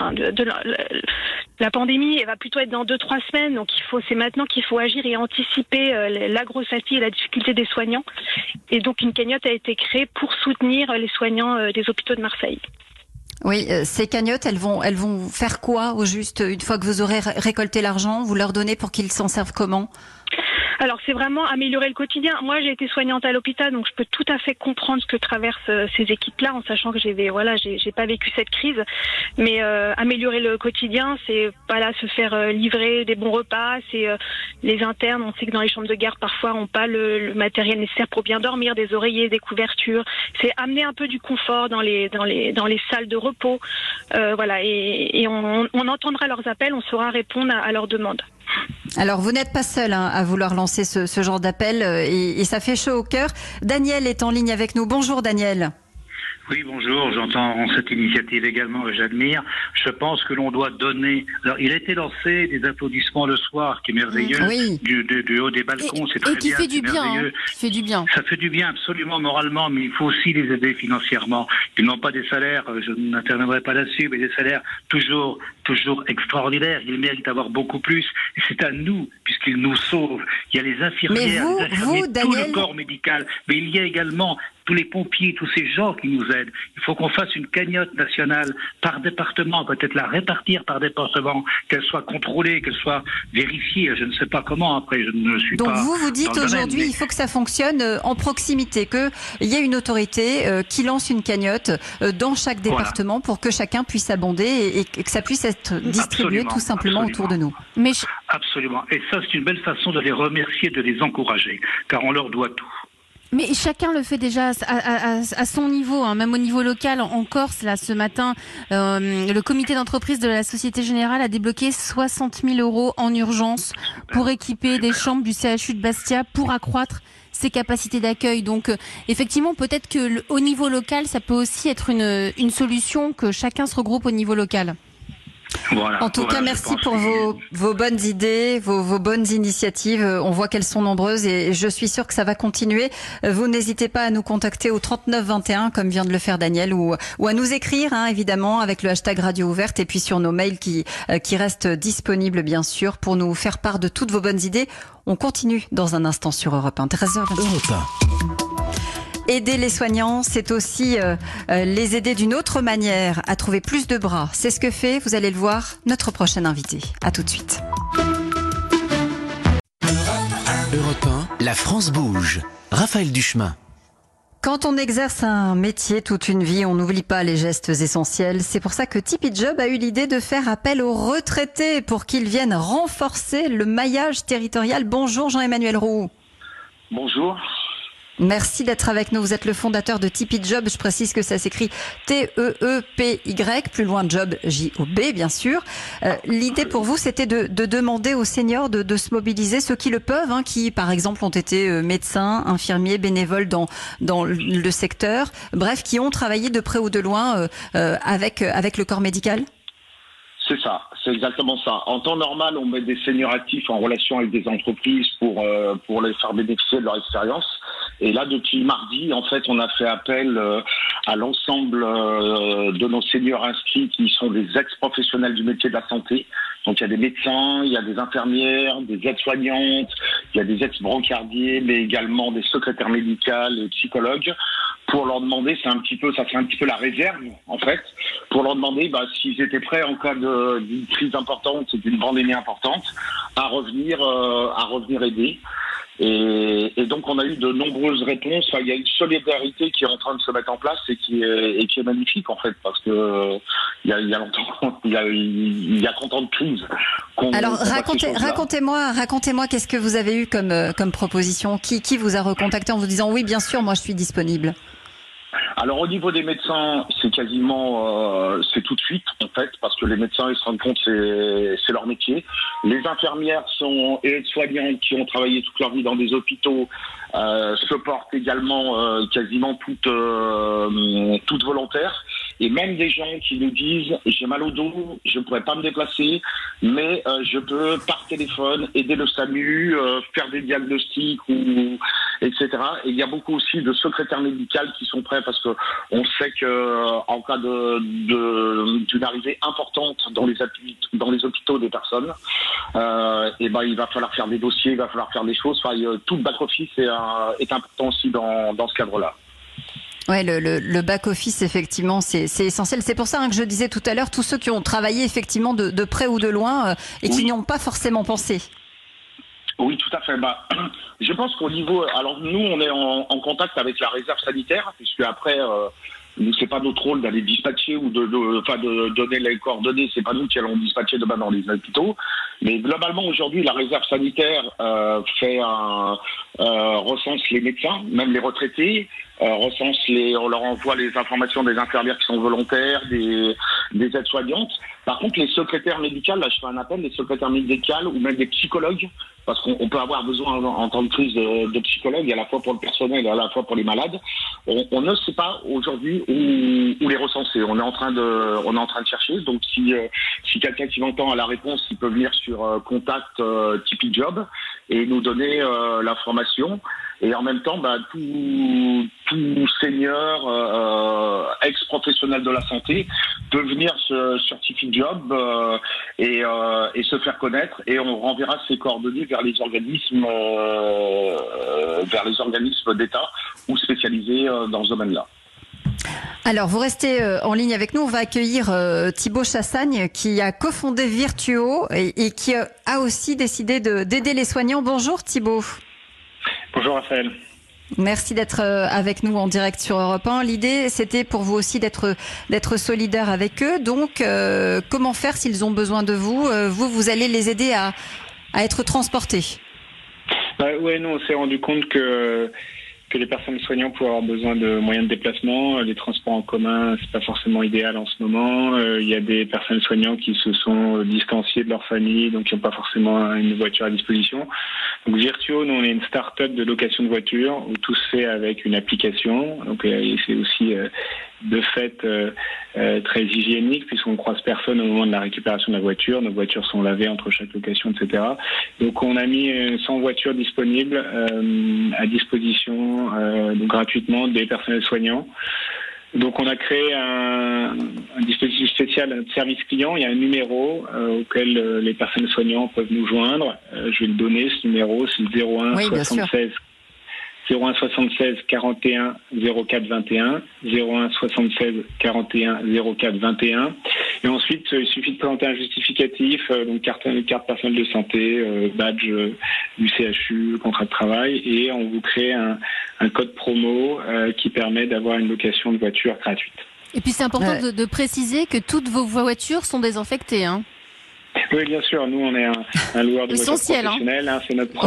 S12: la pandémie, elle va plutôt être dans 2-3 semaines. Donc c'est maintenant qu'il faut agir et anticiper la grossatie et la difficulté des soignants. Et donc une cagnotte a été créée pour soutenir les soignants des hôpitaux de Marseille.
S1: Oui, ces cagnottes, elles vont faire quoi au juste une fois que vous aurez récolté l'argent? Vous leur donnez pour qu'ils s'en servent comment?
S12: Alors c'est vraiment améliorer le quotidien. Moi j'ai été soignante à l'hôpital, donc je peux tout à fait comprendre ce que traversent ces équipes-là, en sachant que j'ai pas vécu cette crise. Mais améliorer le quotidien, c'est se faire livrer des bons repas. C'est les internes. On sait que dans les chambres de garde parfois on n'a pas le matériel nécessaire pour bien dormir, des oreillers, des couvertures. C'est amener un peu du confort dans les salles de repos. Et on entendra leurs appels, on saura répondre à leurs demandes.
S1: Alors vous n'êtes pas seul à vouloir lancer ce genre d'appel et ça fait chaud au cœur. Daniel est en ligne avec nous. Bonjour Daniel.
S13: Oui, bonjour, j'entends cette initiative également et j'admire. Je pense que l'on doit donner... Alors, il a été lancé des applaudissements le soir, qui est merveilleux, du haut des balcons, c'est très bien.
S6: Et qui fait du bien, qui fait du bien.
S13: Ça fait du bien absolument moralement, mais il faut aussi les aider financièrement. Ils n'ont pas des salaires, je n'interviendrai pas là-dessus, mais des salaires toujours extraordinaires. Ils méritent d'avoir beaucoup plus. Et c'est à nous, puisqu'ils nous sauvent. Il y a les infirmières, tout le corps médical, mais il y a également tous les pompiers, tous ces gens qui nous aident. Il faut qu'on fasse une cagnotte nationale par département, peut-être la répartir par département, qu'elle soit contrôlée, qu'elle soit vérifiée. Je ne sais pas comment, après, je ne suis pas...
S1: Donc vous dites aujourd'hui, il faut que ça fonctionne en proximité, qu'il y ait une autorité qui lance une cagnotte dans chaque département pour que chacun puisse abonder et que ça puisse être distribué tout simplement autour de nous.
S13: Absolument. Et ça, c'est une belle façon de les remercier, de les encourager, car on leur doit tout.
S6: Mais chacun le fait déjà à son niveau, hein, même au niveau local. En Corse, là, ce matin, le comité d'entreprise de la Société Générale a débloqué 60 000 € en urgence pour équiper des chambres du CHU de Bastia pour accroître ses capacités d'accueil. Donc, effectivement, peut-être que au niveau local, ça peut aussi être une solution que chacun se regroupe au niveau local.
S1: En tout cas, merci pour vos bonnes idées, vos bonnes initiatives. On voit qu'elles sont nombreuses et je suis sûre que ça va continuer. Vous n'hésitez pas à nous contacter au 39 21, comme vient de le faire Daniel, ou à nous écrire, évidemment, avec le hashtag Radio Ouverte et puis sur nos mails qui restent disponibles, bien sûr, pour nous faire part de toutes vos bonnes idées. On continue dans un instant sur Europe 1. 13h20. Aider les soignants, c'est aussi les aider d'une autre manière à trouver plus de bras. C'est ce que fait, vous allez le voir, notre prochain invité. À tout de suite.
S5: Europe 1, la France bouge. Raphaël Duchemin.
S1: Quand on exerce un métier toute une vie, on n'oublie pas les gestes essentiels. C'est pour ça que Tipeee Job a eu l'idée de faire appel aux retraités pour qu'ils viennent renforcer le maillage territorial. Bonjour Jean-Emmanuel Roux.
S14: Bonjour.
S1: Merci d'être avec nous. Vous êtes le fondateur de Tipeee Job. Je précise que ça s'écrit T-E-E-P-Y, plus loin Job, J-O-B, bien sûr. L'idée pour vous, c'était de demander aux seniors de se mobiliser, ceux qui le peuvent, qui, par exemple, ont été médecins, infirmiers, bénévoles dans le secteur, bref, qui ont travaillé de près ou de loin avec le corps médical.
S14: C'est ça, c'est exactement ça. En temps normal, on met des seniors actifs en relation avec des entreprises pour les faire bénéficier de leur expérience. Et là, depuis mardi, en fait, on a fait appel à l'ensemble de nos seniors inscrits qui sont des ex-professionnels du métier de la santé. Donc, il y a des médecins, il y a des infirmières, des aides-soignantes, il y a des ex-brancardiers, mais également des secrétaires médicales et psychologues, pour leur demander, ça fait un petit peu la réserve, en fait, pour leur demander s'ils étaient prêts en cas d'une crise importante et d'une pandémie importante à revenir aider. Et donc on a eu de nombreuses réponses. Enfin, il y a une solidarité qui est en train de se mettre en place et qui est magnifique en fait, parce que il y a longtemps, il y a 30 ans de crise.
S1: Alors racontez-moi qu'est-ce que vous avez eu comme proposition, qui vous a recontacté en vous disant oui bien sûr moi je suis disponible.
S14: Alors au niveau des médecins, c'est quasiment c'est tout de suite en fait, parce que les médecins ils se rendent compte c'est leur métier. Les infirmières et aides-soignantes qui ont travaillé toute leur vie dans des hôpitaux se portent également quasiment toutes volontaires. Et même des gens qui nous disent j'ai mal au dos, je ne pourrais pas me déplacer, mais je peux par téléphone aider le SAMU, faire des diagnostics etc. Et il y a beaucoup aussi de secrétaires médicaux qui sont prêts parce que on sait que en cas d'une arrivée importante dans les hôpitaux des personnes, il va falloir faire des dossiers, il va falloir faire des choses. Enfin, tout le back office est important aussi dans ce cadre-là.
S1: Ouais, le back-office, effectivement, c'est essentiel. C'est pour ça que je disais tout à l'heure, tous ceux qui ont travaillé effectivement de près ou de loin et qui n'y ont pas forcément pensé.
S14: Oui, tout à fait. Je pense qu'au niveau... Alors nous, on est en contact avec la réserve sanitaire, puisque après... Nous, c'est pas notre rôle d'aller dispatcher ou de donner les coordonnées. C'est pas nous qui allons dispatcher demain dans les hôpitaux. Mais globalement, aujourd'hui, la réserve sanitaire recense les médecins, même les retraités, recense on leur envoie les informations des infirmières qui sont volontaires, des aides-soignantes. Par contre, les secrétaires médicales, là je fais un appel, les secrétaires médicales ou même des psychologues, parce qu'on peut avoir besoin en temps de crise de psychologues, à la fois pour le personnel et à la fois pour les malades. On ne sait pas aujourd'hui où les recenser. On est en train de chercher. Donc si quelqu'un qui m'entend a la réponse, il peut venir sur contact Tipeee Job et nous donner l'information. Et en même temps, tout senior, ex-professionnel de la santé peut venir sur Tipeee Job et se faire connaître, et on renverra ses coordonnées vers les organismes d'État ou spécialisés dans ce domaine-là.
S1: Alors, vous restez en ligne avec nous. On va accueillir Thibaut Chassagne, qui a cofondé Virtuo et qui a aussi décidé d'aider les soignants. Bonjour Thibaut.
S15: Bonjour Raphaël. Merci
S1: d'être avec nous en direct sur Europe 1. L'idée, c'était pour vous aussi d'être solidaire avec eux. Donc, comment faire s'ils ont besoin de vous ? Vous allez les aider à être transportés.
S15: Oui, nous, on s'est rendu compte que les personnes soignantes pouvaient avoir besoin de moyens de déplacement. Les transports en commun, c'est pas forcément idéal en ce moment. Il y a des personnes soignantes qui se sont distanciées de leur famille, donc qui n'ont pas forcément une voiture à disposition. Donc Virtuo, nous, on est une start-up de location de voitures où tout se fait avec une application. Donc c'est aussi de fait très hygiénique, puisqu'on ne croise personne au moment de la récupération de la voiture. Nos voitures sont lavées entre chaque location, etc. Donc on a mis 100 voitures disponibles à disposition donc gratuitement des personnels soignants. Donc on a créé un dispositif spécial, un service client. Il y a un numéro auquel les personnes soignantes peuvent nous joindre. Je vais le donner, ce numéro, c'est le 01 76 41 04 21, 01 76 41 04 21. Et ensuite, il suffit de présenter un justificatif, donc carte personnelle de santé, badge du CHU, contrat de travail, et on vous crée un code promo qui permet d'avoir une location de voiture gratuite.
S6: Et puis c'est important de préciser que toutes vos voitures sont désinfectées, hein.
S15: Oui, bien sûr. Nous, on est un loueur de voitures professionnel. Hein. C'est notre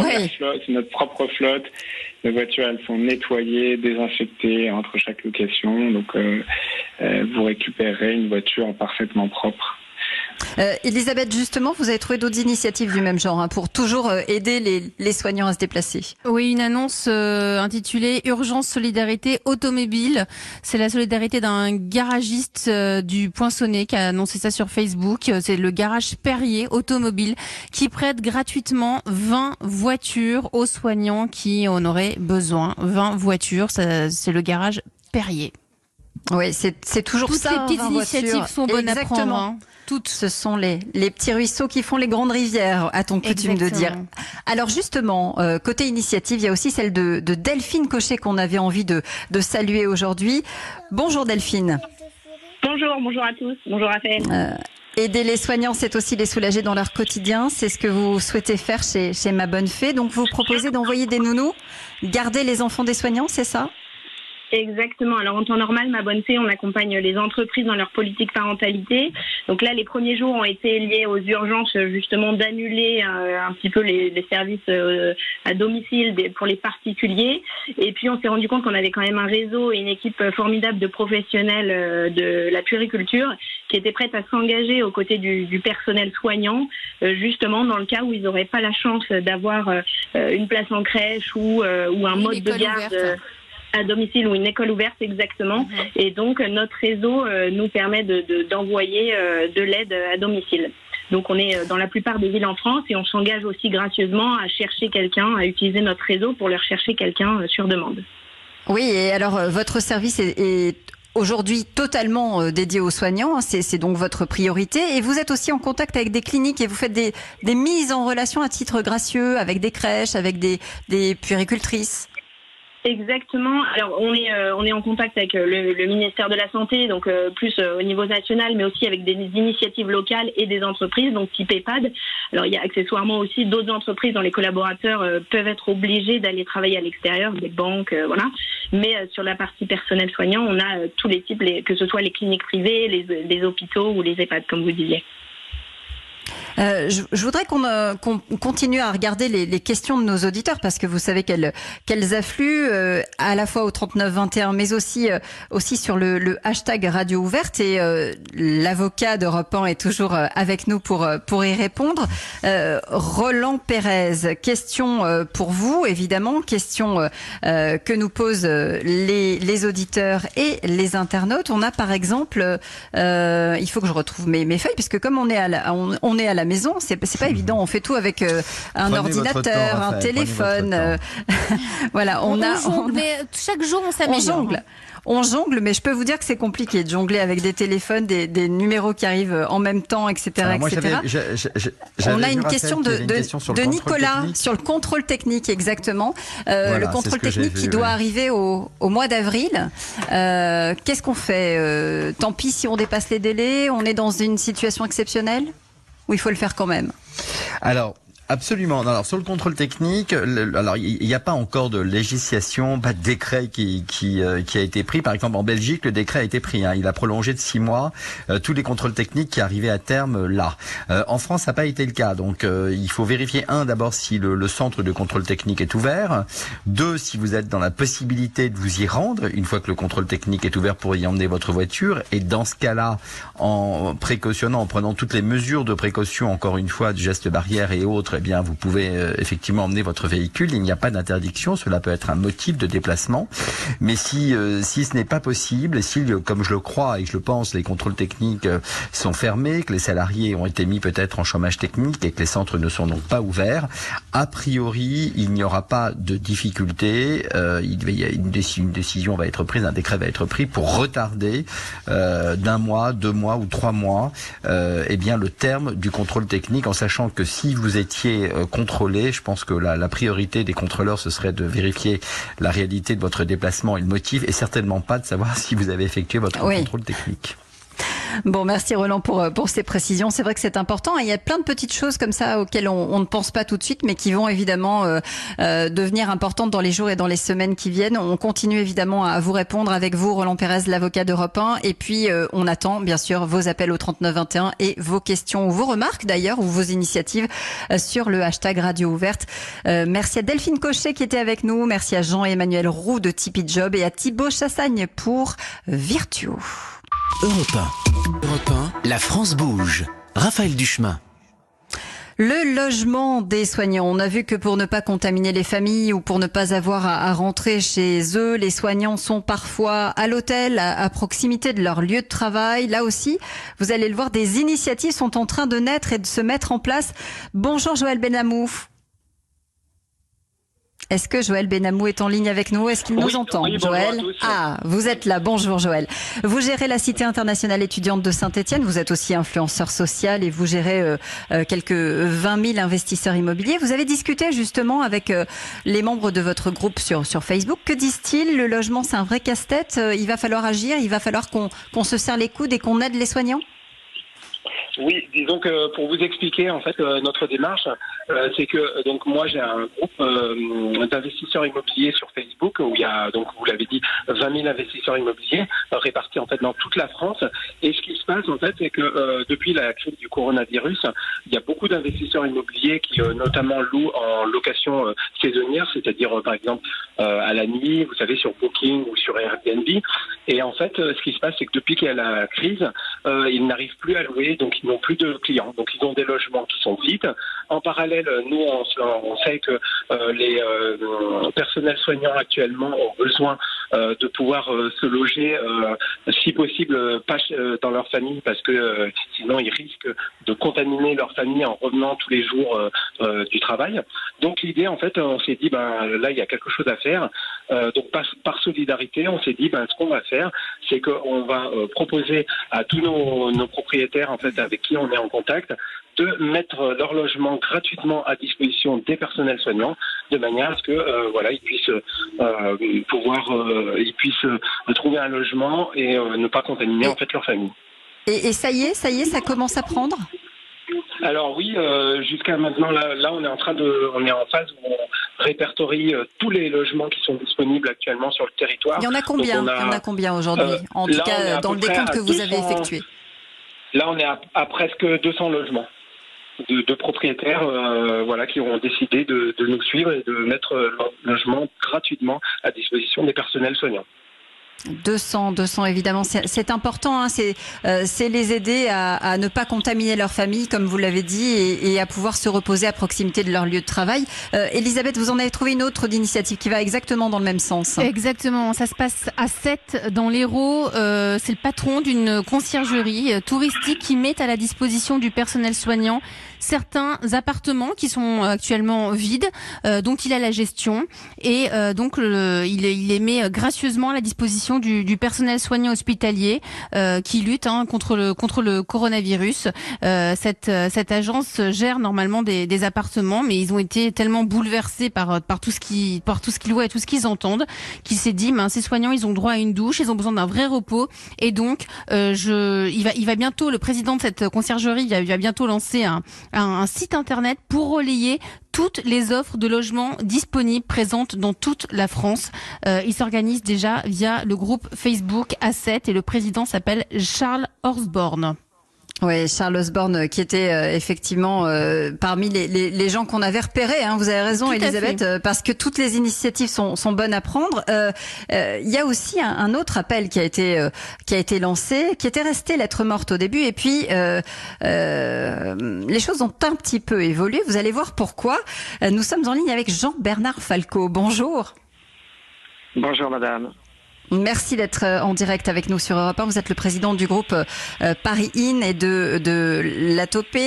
S15: propre flotte. Les voitures, elles sont nettoyées, désinfectées entre chaque location. Donc, vous récupérez une voiture parfaitement propre.
S1: Elisabeth, justement, vous avez trouvé d'autres initiatives du même genre pour toujours aider les soignants à se déplacer.
S6: Oui, une annonce intitulée « Urgence Solidarité Automobile ». C'est la solidarité d'un garagiste du Poinçonnet qui a annoncé ça sur Facebook. C'est le garage Perrier Automobile qui prête gratuitement 20 voitures aux soignants qui en auraient besoin. 20 voitures, c'est le garage Perrier.
S1: Oui, c'est toujours
S6: toutes
S1: ça.
S6: Toutes les petites initiatives sont bonnes à prendre. Hein.
S1: Toutes. Ce sont les petits ruisseaux qui font les grandes rivières, a-t-on coutume de dire. Alors justement, côté initiative, il y a aussi celle de Delphine Cochet qu'on avait envie de saluer aujourd'hui. Bonjour Delphine.
S16: Bonjour à tous. Bonjour Raphaël.
S1: Aider les soignants, c'est aussi les soulager dans leur quotidien. C'est ce que vous souhaitez faire chez Ma Bonne Fée. Donc vous proposez d'envoyer des nounous, garder les enfants des soignants, c'est ça ?
S16: Exactement. Alors en temps normal, Ma Bonne Fée, on accompagne les entreprises dans leur politique parentalité. Donc là, les premiers jours ont été liés aux urgences justement d'annuler un petit peu les services à domicile pour les particuliers. Et puis on s'est rendu compte qu'on avait quand même un réseau et une équipe formidable de professionnels de la puériculture qui étaient prêtes à s'engager aux côtés du personnel soignant, justement dans le cas où ils n'auraient pas la chance d'avoir une place en crèche ou un mode de garde à domicile ou une école ouverte, exactement. Et donc, notre réseau nous permet d'envoyer de l'aide à domicile. Donc, on est dans la plupart des villes en France et on s'engage aussi gracieusement à chercher quelqu'un, à utiliser notre réseau pour leur chercher quelqu'un sur demande.
S1: Oui, et alors, votre service est aujourd'hui totalement dédié aux soignants. C'est donc votre priorité. Et vous êtes aussi en contact avec des cliniques et vous faites des mises en relation à titre gracieux avec des crèches, avec des puéricultrices.
S16: Exactement. Alors on est en contact avec le ministère de la Santé, donc plus au niveau national, mais aussi avec des initiatives locales et des entreprises, donc type EHPAD. Alors il y a accessoirement aussi d'autres entreprises dont les collaborateurs peuvent être obligés d'aller travailler à l'extérieur, des banques, voilà. Mais sur la partie personnel soignant, on a tous les types, que ce soit les cliniques privées, les hôpitaux ou les EHPAD, comme vous disiez.
S1: Je voudrais qu'on continue à regarder les questions de nos auditeurs parce que vous savez qu'elles affluent à la fois au 3921 mais aussi sur le hashtag Radio Ouverte et l'avocat d'Europe 1 est toujours avec nous pour y répondre. Roland Pérez, question pour vous évidemment, question que nous posent les auditeurs et les internautes. On a par exemple, il faut que je retrouve mes feuilles parce que comme on est à la maison, c'est pas évident. On fait tout avec un ordinateur, un téléphone. Voilà, on jongle,
S6: mais chaque jour on s'améliore.
S1: On jongle, mais je peux vous dire que c'est compliqué de jongler avec des téléphones, des numéros qui arrivent en même temps, etc., etc. On a une question de Nicolas sur le contrôle technique, exactement. Le contrôle technique qui doit arriver au mois d'avril. Qu'est-ce qu'on fait? Tant pis si on dépasse les délais. On est dans une situation exceptionnelle ou il faut le faire quand même?
S7: Alors, absolument. Alors sur le contrôle technique, alors il n'y a pas encore de législation, pas de décret qui a été pris. Par exemple en Belgique, le décret a été pris. Il a prolongé de 6 mois tous les contrôles techniques qui arrivaient à terme là. En France, ça n'a pas été le cas. Donc il faut vérifier d'abord si le centre de contrôle technique est ouvert. 2, si vous êtes dans la possibilité de vous y rendre une fois que le contrôle technique est ouvert pour y emmener votre voiture. Et dans ce cas-là, en précautionnant, en prenant toutes les mesures de précaution, encore une fois, de gestes barrières et autres. Eh bien, vous pouvez effectivement emmener votre véhicule. Il n'y a pas d'interdiction. Cela peut être un motif de déplacement. Mais si ce n'est pas possible, si, comme je le crois et je le pense, les contrôles techniques sont fermés, que les salariés ont été mis peut-être en chômage technique et que les centres ne sont donc pas ouverts, a priori, il n'y aura pas de difficulté. Une décision va être prise, un décret va être pris pour retarder d'1 mois, 2 mois ou 3 mois, eh bien le terme du contrôle technique, en sachant que si vous étiez contrôlé, je pense que la priorité des contrôleurs, ce serait de vérifier la réalité de votre déplacement et le motif, et certainement pas de savoir si vous avez effectué votre contrôle technique.
S1: Bon, merci Roland pour ces précisions. C'est vrai que c'est important. Il y a plein de petites choses comme ça auxquelles on ne pense pas tout de suite, mais qui vont évidemment devenir importantes dans les jours et dans les semaines qui viennent. On continue évidemment à vous répondre avec vous, Roland Pérez, l'avocat d'Europe 1. Et puis, on attend bien sûr vos appels au 3921 et vos questions ou vos remarques d'ailleurs ou vos initiatives sur le hashtag Radio Ouverte. Merci à Delphine Cochet qui était avec nous. Merci à Jean-Emmanuel Roux de Tipeee Job et à Thibaut Chassagne pour Virtuo.
S5: Europe 1, la France bouge. Raphaël Duchemin.
S1: Le logement des soignants. On a vu que pour ne pas contaminer les familles ou pour ne pas avoir à rentrer chez eux, les soignants sont parfois à l'hôtel, à proximité de leur lieu de travail. Là aussi, vous allez le voir, des initiatives sont en train de naître et de se mettre en place. Bonjour Joël Benamou. Est-ce que Joël Benamou est en ligne avec nous? Est-ce qu'il nous entend?
S17: Oui,
S1: Joël? Ah, vous êtes là. Bonjour Joël. Vous gérez la Cité internationale étudiante de Saint-Étienne. Vous êtes aussi influenceur social et vous gérez quelques 20 000 investisseurs immobiliers. Vous avez discuté justement avec les membres de votre groupe sur Facebook. Que disent-ils? Le logement, c'est un vrai casse-tête. Il va falloir agir. Il va falloir qu'on se serre les coudes et qu'on aide les soignants?
S11: Oui, disons que pour vous expliquer en fait notre démarche, c'est que donc moi j'ai un groupe d'investisseurs immobiliers sur Facebook où il y a donc vous l'avez dit 20 000 investisseurs immobiliers répartis en fait dans toute la France. Et ce qui se passe en fait, c'est que depuis la crise du coronavirus, il y a beaucoup d'investisseurs immobiliers qui notamment louent en location saisonnière, c'est-à-dire par exemple à la nuit, vous savez, sur Booking ou sur Airbnb. Et en fait, ce qui se passe, c'est que depuis qu'il y a la crise, ils n'arrivent plus à louer, donc ils n'ont plus de clients. Donc ils ont des logements qui sont vides. En parallèle, nous, on sait que les personnels soignants actuellement ont besoin de pouvoir se loger, si possible, pas dans leur famille, parce que sinon ils risquent de contaminer leur famille en revenant tous les jours du travail. Donc l'idée, en fait, on s'est dit, là, il y a quelque chose à faire. Donc par solidarité, on s'est dit, ce qu'on va faire, c'est qu'on va proposer à tous nos propriétaires, en fait, avec qui on est en contact, de mettre leur logement gratuitement à disposition des personnels soignants, de manière à ce que ils puissent trouver un logement et ne pas contaminer en fait leur famille.
S1: Et ça y est, ça commence à prendre?
S11: Alors oui, jusqu'à maintenant, là on est en phase où on répertorie tous les logements qui sont disponibles actuellement sur le territoire.
S1: Il y en a combien? Il y en a combien aujourd'hui? En tout cas, dans le décompte que vous avez effectué.
S11: Là, on est à presque 200 logements.
S17: de propriétaires voilà, qui ont décidé de nous suivre et de mettre leur logement gratuitement à disposition des personnels soignants.
S1: 200 évidemment, c'est important, hein, c'est les aider à ne pas contaminer leur famille, comme vous l'avez dit, et à pouvoir se reposer à proximité de leur lieu de travail. Elisabeth, vous en avez trouvé une autre d'initiative qui va exactement dans le même sens.
S6: Exactement, ça se passe à Sète, dans l'Hérault. C'est le patron d'une conciergerie touristique qui met à la disposition du personnel soignant certains appartements qui sont actuellement vides, dont il a la gestion, et donc il les met gracieusement à la disposition du personnel soignant hospitalier qui lutte contre le coronavirus. Cette agence gère normalement des appartements, mais ils ont été tellement bouleversés par tout ce qu'ils voient et tout ce qu'ils entendent, qu'il s'est dit, ces soignants, ils ont droit à une douche, ils ont besoin d'un vrai repos, et donc il va bientôt, le président de cette conciergerie, il va bientôt lancer un site internet pour relayer toutes les offres de logements disponibles présentes dans toute la France. Il s'organise déjà via le groupe Facebook A7 et le président s'appelle Charles Osborne.
S1: Oui, Charles Osborne, qui était effectivement parmi les gens qu'on avait repérés. Hein, vous avez raison, Elisabeth, parce que toutes les initiatives sont bonnes à prendre. Il y a aussi un autre appel qui a été lancé, qui était resté lettre morte au début, et puis les choses ont un petit peu évolué. Vous allez voir pourquoi. Nous sommes en ligne avec Jean-Bernard Falco. Bonjour.
S18: Bonjour, madame.
S1: Merci d'être en direct avec nous sur Europe 1. Vous êtes le président du groupe Paris In et de l'ATOP,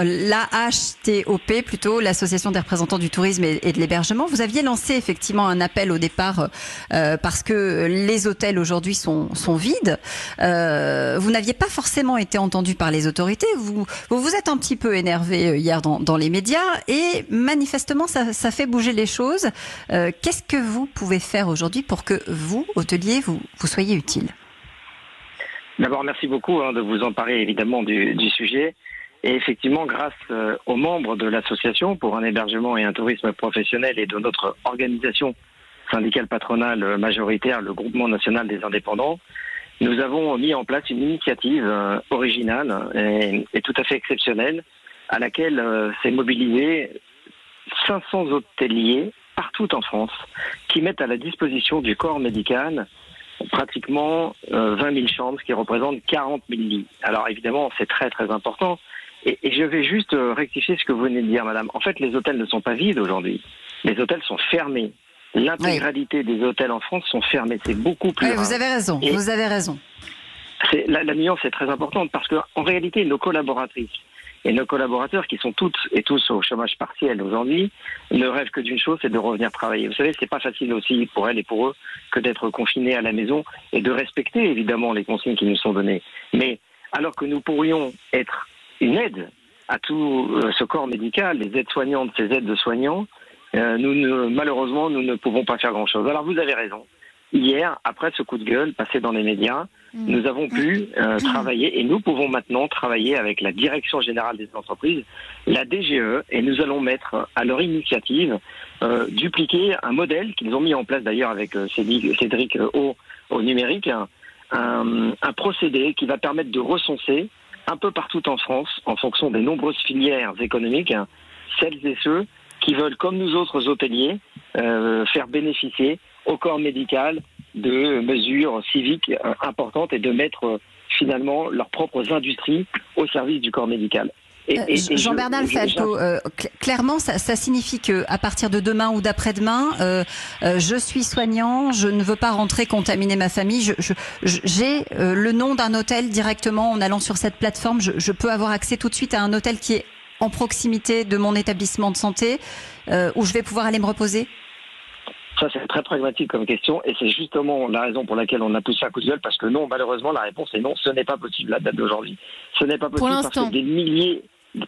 S1: l'AHTOP plutôt, l'association des représentants du tourisme et de l'hébergement. Vous aviez lancé effectivement un appel au départ parce que les hôtels aujourd'hui sont vides. Vous n'aviez pas forcément été entendu par les autorités. Vous êtes un petit peu énervé hier dans les médias et manifestement ça fait bouger les choses. Qu'est-ce que vous pouvez faire aujourd'hui pour que vous, hôteliers, vous soyez utile?
S18: D'abord, merci beaucoup de vous emparer évidemment du sujet. Et effectivement, grâce aux membres de l'association pour un hébergement et un tourisme professionnel et de notre organisation syndicale patronale majoritaire, le Groupement national des indépendants, nous avons mis en place une initiative originale et tout à fait exceptionnelle à laquelle s'est mobilisé 500 hôteliers partout en France qui mettent à la disposition du corps médical pratiquement 20 000 chambres, ce qui représente 40 000 lits. Alors évidemment, c'est très très important. Et je vais juste rectifier ce que vous venez de dire, madame. En fait, les hôtels ne sont pas vides aujourd'hui. Les hôtels sont fermés. L'intégralité des hôtels en France sont fermés. C'est beaucoup plus rare.
S1: Vous avez raison, vous avez raison.
S18: La nuance est très importante parce qu'en réalité, nos collaboratrices et nos collaborateurs, qui sont toutes et tous au chômage partiel aujourd'hui, ne rêvent que d'une chose, c'est de revenir travailler. Vous savez, c'est pas facile aussi pour elles et pour eux que d'être confinés à la maison et de respecter évidemment les consignes qui nous sont données. Mais alors que nous pourrions être une aide à tout ce corps médical, les aides-soignantes, ces aides de soignants, malheureusement, nous ne pouvons pas faire grand-chose. Alors vous avez raison. Hier, après ce coup de gueule passé dans les médias, nous avons pu travailler et nous pouvons maintenant travailler avec la Direction Générale des Entreprises, la DGE, et nous allons mettre à leur initiative dupliquer un modèle qu'ils ont mis en place d'ailleurs avec Cédric au numérique, un procédé qui va permettre de recenser un peu partout en France, en fonction des nombreuses filières économiques, celles et ceux qui veulent, comme nous autres hôteliers, faire bénéficier au corps médical de mesures civiques importantes et de mettre finalement leurs propres industries au service du corps médical.
S1: Jean-Bernard Falco, clairement, ça signifie que à partir de demain ou d'après-demain, je suis soignant, je ne veux pas rentrer contaminer ma famille. J'ai le nom d'un hôtel directement en allant sur cette plateforme. Je peux avoir accès tout de suite à un hôtel qui est en proximité de mon établissement de santé, où je vais pouvoir aller me reposer.
S18: Ça, c'est très pragmatique comme question et c'est justement la raison pour laquelle on a poussé un coup de gueule parce que non, malheureusement, la réponse est non, ce n'est pas possible à la date d'aujourd'hui. Ce n'est pas possible parce que des milliers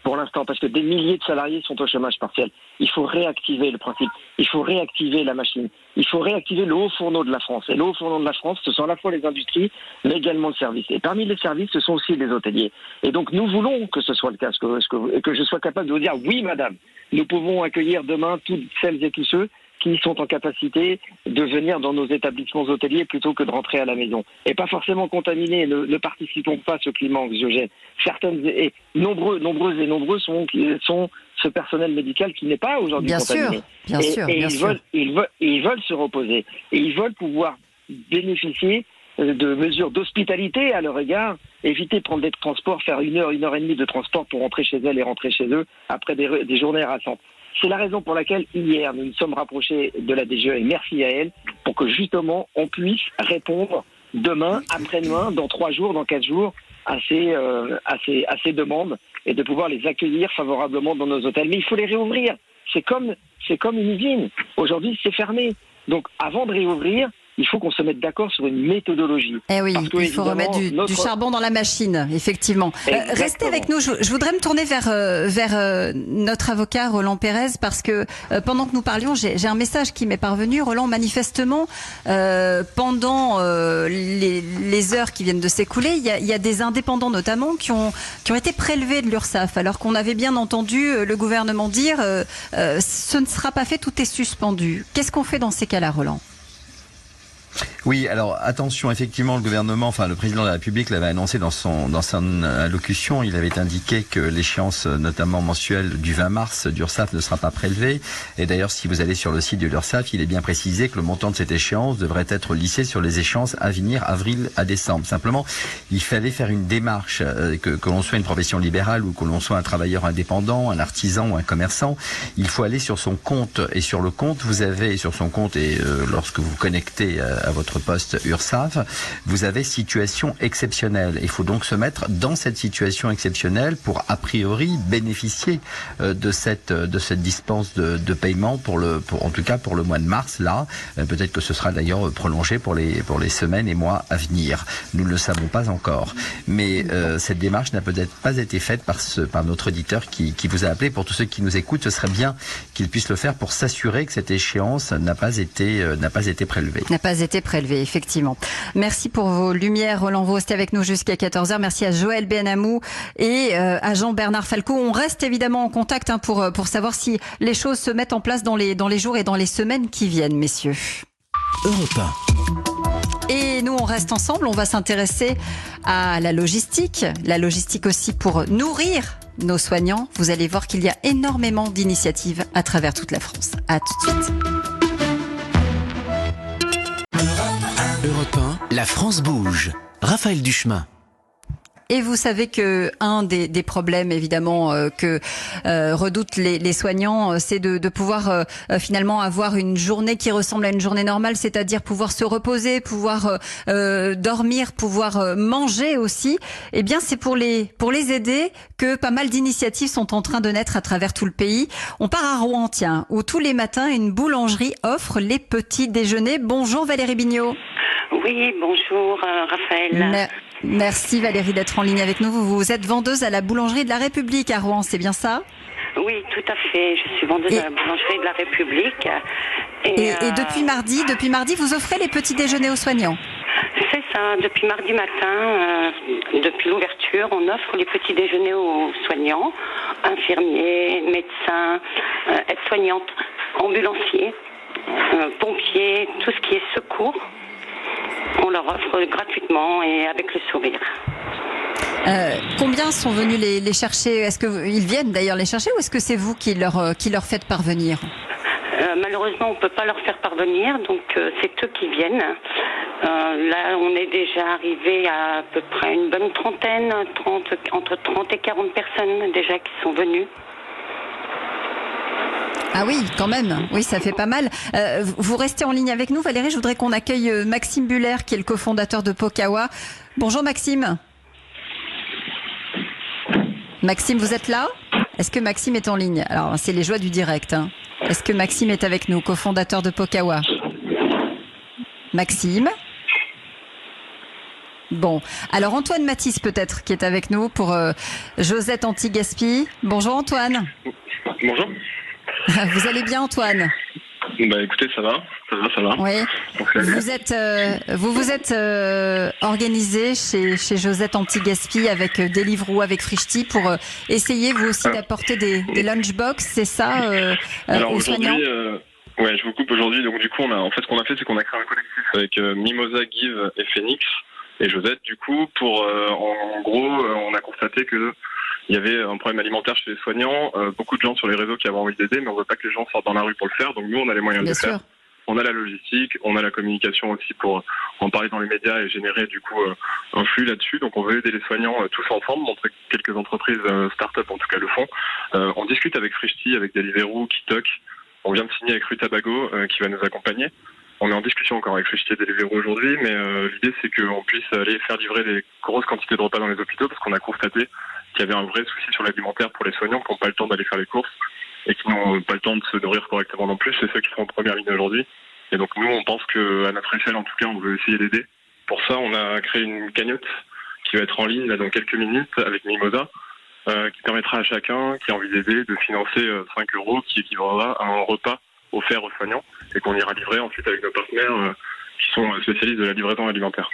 S18: de salariés sont au chômage partiel. Il faut réactiver le principe, il faut réactiver la machine, il faut réactiver le haut fourneau de la France. Et le haut fourneau de la France, ce sont à la fois les industries, mais également le service. Et parmi les services, ce sont aussi les hôteliers. Et donc, nous voulons que ce soit le cas, que je sois capable de vous dire, oui, madame, nous pouvons accueillir demain toutes celles et tous ceux qui sont en capacité de venir dans nos établissements hôteliers plutôt que de rentrer à la maison. Et pas forcément contaminés, ne participons pas à ce climat anxiogène. Certaines et nombreux sont ce personnel médical qui n'est pas aujourd'hui contaminé.
S1: Bien sûr.
S18: Ils veulent se reposer et ils veulent pouvoir bénéficier de mesures d'hospitalité à leur égard, éviter de prendre des transports, faire 1 heure, 1 heure et demie de transport pour rentrer chez elles et rentrer chez eux après des journées harassantes. C'est la raison pour laquelle hier nous nous sommes rapprochés de la DGE et merci à elle pour que justement on puisse répondre demain, après-demain, dans 3 jours, dans 4 jours à ces demandes et de pouvoir les accueillir favorablement dans nos hôtels. Mais il faut les réouvrir. C'est comme une usine. Aujourd'hui, c'est fermé. Donc avant de réouvrir, il faut qu'on se mette d'accord sur une méthodologie.
S1: Eh oui, il faut remettre du charbon dans la machine, effectivement. Restez avec nous. Je voudrais me tourner vers notre avocat Roland Pérez parce que pendant que nous parlions, j'ai un message qui m'est parvenu. Roland, manifestement, pendant les heures qui viennent de s'écouler, il y a des indépendants notamment qui ont été prélevés de l'URSSAF, alors qu'on avait bien entendu le gouvernement dire ce ne sera pas fait, tout est suspendu. Qu'est-ce qu'on fait dans ces cas-là, Roland ?
S7: Oui, alors attention, effectivement, le gouvernement, le président de la République l'avait annoncé dans son allocution. Il avait indiqué que l'échéance, notamment mensuelle du 20 mars d'URSSAF, ne sera pas prélevée. Et d'ailleurs, si vous allez sur le site de l'URSSAF, il est bien précisé que le montant de cette échéance devrait être lissé sur les échéances à venir, avril à décembre. Simplement, il fallait faire une démarche, que l'on soit une profession libérale ou que l'on soit un travailleur indépendant, un artisan ou un commerçant. Il faut aller sur son compte. Et sur le compte, vous avez sur son compte, et lorsque vous vous connectez à votre poste URSSAF, vous avez situation exceptionnelle. Il faut donc se mettre dans cette situation exceptionnelle pour a priori bénéficier de cette dispense de paiement en tout cas pour le mois de mars. Là, peut-être que ce sera d'ailleurs prolongé pour les semaines et mois à venir. Nous ne le savons pas encore. Mais cette démarche n'a peut-être pas été faite par notre auditeur qui vous a appelé. Pour tous ceux qui nous écoutent, ce serait bien qu'ils puissent le faire pour s'assurer que cette échéance n'a pas été prélevée.
S1: N'a pas été prélevée, effectivement. Merci pour vos lumières, Roland. Vous restez avec nous jusqu'à 14h. Merci à Joël Benamou et à Jean-Bernard Falco. On reste évidemment en contact pour savoir si les choses se mettent en place dans les jours et dans les semaines qui viennent, messieurs.
S5: Europe 1.
S1: Et nous, on reste ensemble. On va s'intéresser à la logistique aussi pour nourrir nos soignants. Vous allez voir qu'il y a énormément d'initiatives à travers toute la France. À tout de suite.
S5: Europe 1, la France bouge. Raphaël Duchemin.
S1: Et vous savez que un des problèmes évidemment que redoutent les soignants, c'est de pouvoir finalement avoir une journée qui ressemble à une journée normale, c'est-à-dire pouvoir se reposer, pouvoir dormir, pouvoir manger aussi. Eh bien, c'est pour les aider que pas mal d'initiatives sont en train de naître à travers tout le pays. On part à Rouen, tiens, où tous les matins une boulangerie offre les petits déjeuners. Bonjour Valérie Bignot.
S19: Oui, bonjour Raphaël.
S1: Merci Valérie d'être en ligne avec nous. Vous êtes vendeuse à la boulangerie de la République à Rouen, c'est bien ça ?
S19: Oui, tout à fait. Je suis vendeuse à la boulangerie de la République.
S1: Et depuis mardi, vous offrez les petits déjeuners aux soignants ?
S19: C'est ça. Depuis mardi matin, depuis l'ouverture, on offre les petits déjeuners aux soignants, infirmiers, médecins, aides-soignantes, ambulanciers, pompiers, tout ce qui est secours. On leur offre gratuitement et avec le sourire.
S1: Combien sont venus les chercher ? Est-ce qu'ils viennent d'ailleurs les chercher ou est-ce que c'est vous qui leur faites parvenir ?
S19: Malheureusement, on ne peut pas leur faire parvenir, donc c'est eux qui viennent. Là, on est déjà arrivé à peu près une bonne trentaine, entre 30 et 40 personnes déjà qui sont venues.
S1: Ah oui, quand même. Oui, ça fait pas mal. Vous restez en ligne avec nous, Valérie. Je voudrais qu'on accueille Maxime Buller, qui est le cofondateur de Pokawa. Bonjour Maxime. Maxime, vous êtes là ? Est-ce que Maxime est en ligne ? Alors, c'est les joies du direct. Hein. Est-ce que Maxime est avec nous, cofondateur de Pokawa ? Maxime ? Bon, alors Antoine Mathis peut-être, qui est avec nous pour Josette Anti-Gaspi. Bonjour Antoine.
S17: Bonjour.
S1: Vous allez bien Antoine ?
S17: Bah écoutez, ça va.
S1: Oui. Vous vous êtes organisé chez Josette Anti-Gaspi avec Deliveroo, avec Frishti pour essayer vous aussi d'apporter des lunchbox, c'est ça
S17: Alors
S1: aux soignants ?
S20: Ouais, je vous coupe aujourd'hui. Donc du coup, ce qu'on a fait, c'est qu'on a créé un collectif avec Mimosa, Give et Phoenix et Josette. Du coup, en gros, on a constaté que il y avait un problème alimentaire chez les soignants. Beaucoup de gens sur les réseaux qui avaient envie d'aider, mais on veut pas que les gens sortent dans la rue pour le faire. Donc nous, on a les moyens de le faire. On a la logistique, on a la communication aussi pour en parler dans les médias et générer du coup un flux là-dessus. Donc on veut aider les soignants tous ensemble, montrer que quelques entreprises start-up en tout cas le font. On discute avec Frishti, avec Deliveroo, Kitok. On vient de signer avec Rutabago qui va nous accompagner. On est en discussion encore avec Frishti et Deliveroo aujourd'hui, mais l'idée c'est qu'on puisse aller faire livrer des grosses quantités de repas dans les hôpitaux parce qu'on a constaté qu'il y avait un vrai souci sur l'alimentaire pour les soignants qui n'ont pas le temps d'aller faire les courses et qui n'ont pas le temps de se nourrir correctement non plus. C'est ceux qui sont en première ligne aujourd'hui. Et donc nous, on pense qu'à notre échelle, en tout cas, on veut essayer d'aider. Pour ça, on a créé une cagnotte qui va être en ligne là, dans quelques minutes avec Mimosa, qui permettra à chacun qui a envie d'aider de financer 5 € qui équivaudra à un repas offert aux soignants et qu'on ira livrer ensuite avec nos partenaires qui sont spécialistes de la livraison alimentaire.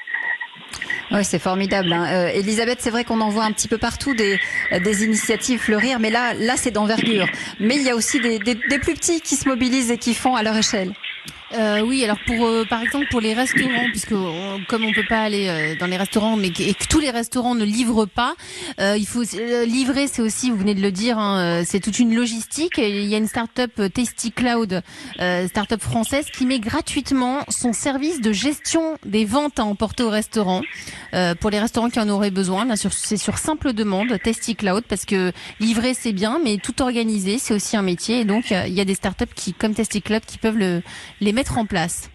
S1: Oui, c'est formidable. Elisabeth, c'est vrai qu'on en voit un petit peu partout des initiatives fleurir, mais là c'est d'envergure. Mais il y a aussi des plus petits qui se mobilisent et qui font à leur échelle.
S6: Oui, alors par exemple pour les restaurants, puisque comme on peut pas aller dans les restaurants, mais et que tous les restaurants ne livrent pas, il faut livrer. C'est aussi, vous venez de le dire, c'est toute une logistique. Il y a une start-up Tasty Cloud, start-up française, qui met gratuitement son service de gestion des ventes à emporter au restaurant pour les restaurants qui en auraient besoin. Bien sûr, c'est sur simple demande, Tasty Cloud, parce que livrer c'est bien, mais tout organiser c'est aussi un métier. Et donc il y a des start-up qui, comme Tasty Cloud, qui peuvent les mettre en place.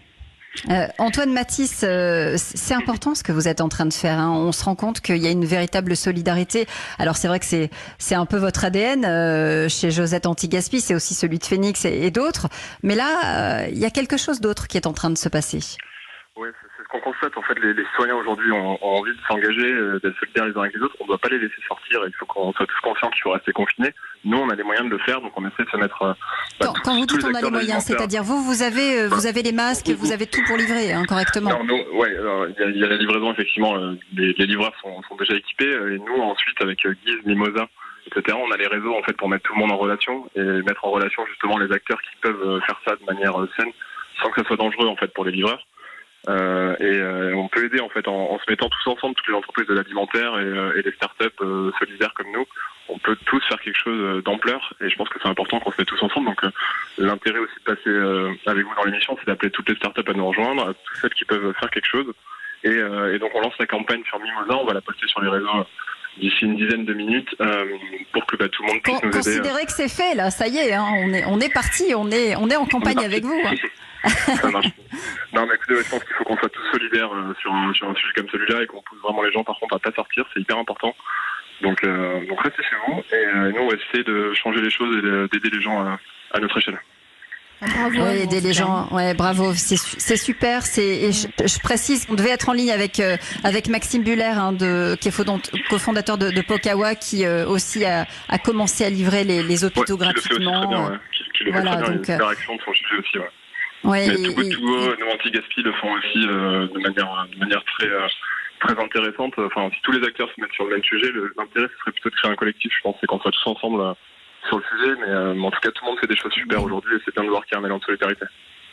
S1: Antoine Mathis, c'est important ce que vous êtes en train de faire. On se rend compte qu'il y a une véritable solidarité. Alors c'est vrai que c'est un peu votre ADN chez Josette Anti-Gaspi, c'est aussi celui de Phoenix et d'autres. Mais là, il y a quelque chose d'autre qui est en train de se passer.
S20: Oui, c'est ce qu'on constate. En fait, les citoyens aujourd'hui ont envie de s'engager, d'être solidaires les uns avec les autres. On ne doit pas les laisser sortir. Il faut qu'on soit tous conscients qu'il faut rester confinés. Nous, on a les moyens de le faire, donc on essaie de se mettre.
S1: Quand vous dites on a les moyens, c'est-à-dire vous avez les masques, vous avez tout pour livrer correctement.
S20: Non, il y a la livraison effectivement. Les livreurs sont déjà équipés et nous ensuite avec Guise, Mimosa, etc. On a les réseaux en fait pour mettre tout le monde en relation et mettre en relation justement les acteurs qui peuvent faire ça de manière saine, sans que ça soit dangereux en fait pour les livreurs. On peut aider en fait en se mettant tous ensemble, toutes les entreprises de l'alimentaire et les startups solidaires comme nous. On peut tous faire quelque chose d'ampleur et je pense que c'est important qu'on se mette tous ensemble. Donc l'intérêt aussi de passer avec vous dans l'émission, c'est d'appeler toutes les startups à nous rejoindre, à toutes celles qui peuvent faire quelque chose. Et donc on lance la campagne sur Mimosa, on va la poster sur les réseaux d'ici une dizaine de minutes pour que tout le monde puisse nous aider.
S1: Considérez que c'est fait là, ça y est, on est parti, on est en campagne avec vous.
S20: Ça marche. Non, mais écoutez, je pense qu'il faut qu'on soit tous solidaires sur un sujet comme celui-là et qu'on pousse vraiment les gens par contre à pas sortir, c'est hyper important. Donc restez chez vous et nous on va essayer de changer les choses et d'aider les gens à notre échelle.
S1: Bravo. Oui, aider les gens. Ouais, bravo. C'est super. Je précise qu'on devait être en ligne avec Maxime Buller, qui est cofondateur de Pokawa, qui aussi a commencé à livrer les hôpitaux gratuitement.
S20: Qui le fait très bien. Donc, une réaction de son sujet aussi. Ouais.
S1: Ouais,
S20: mais nos anti-gaspi le font aussi de manière très intéressante. Enfin, si tous les acteurs se mettent sur le même sujet, l'intérêt ce serait plutôt de créer un collectif. Je pense c'est qu'on soit tous ensemble sur le sujet, mais en tout cas tout le monde fait des choses super aujourd'hui et c'est bien de voir qu'il y a un élan de solidarité.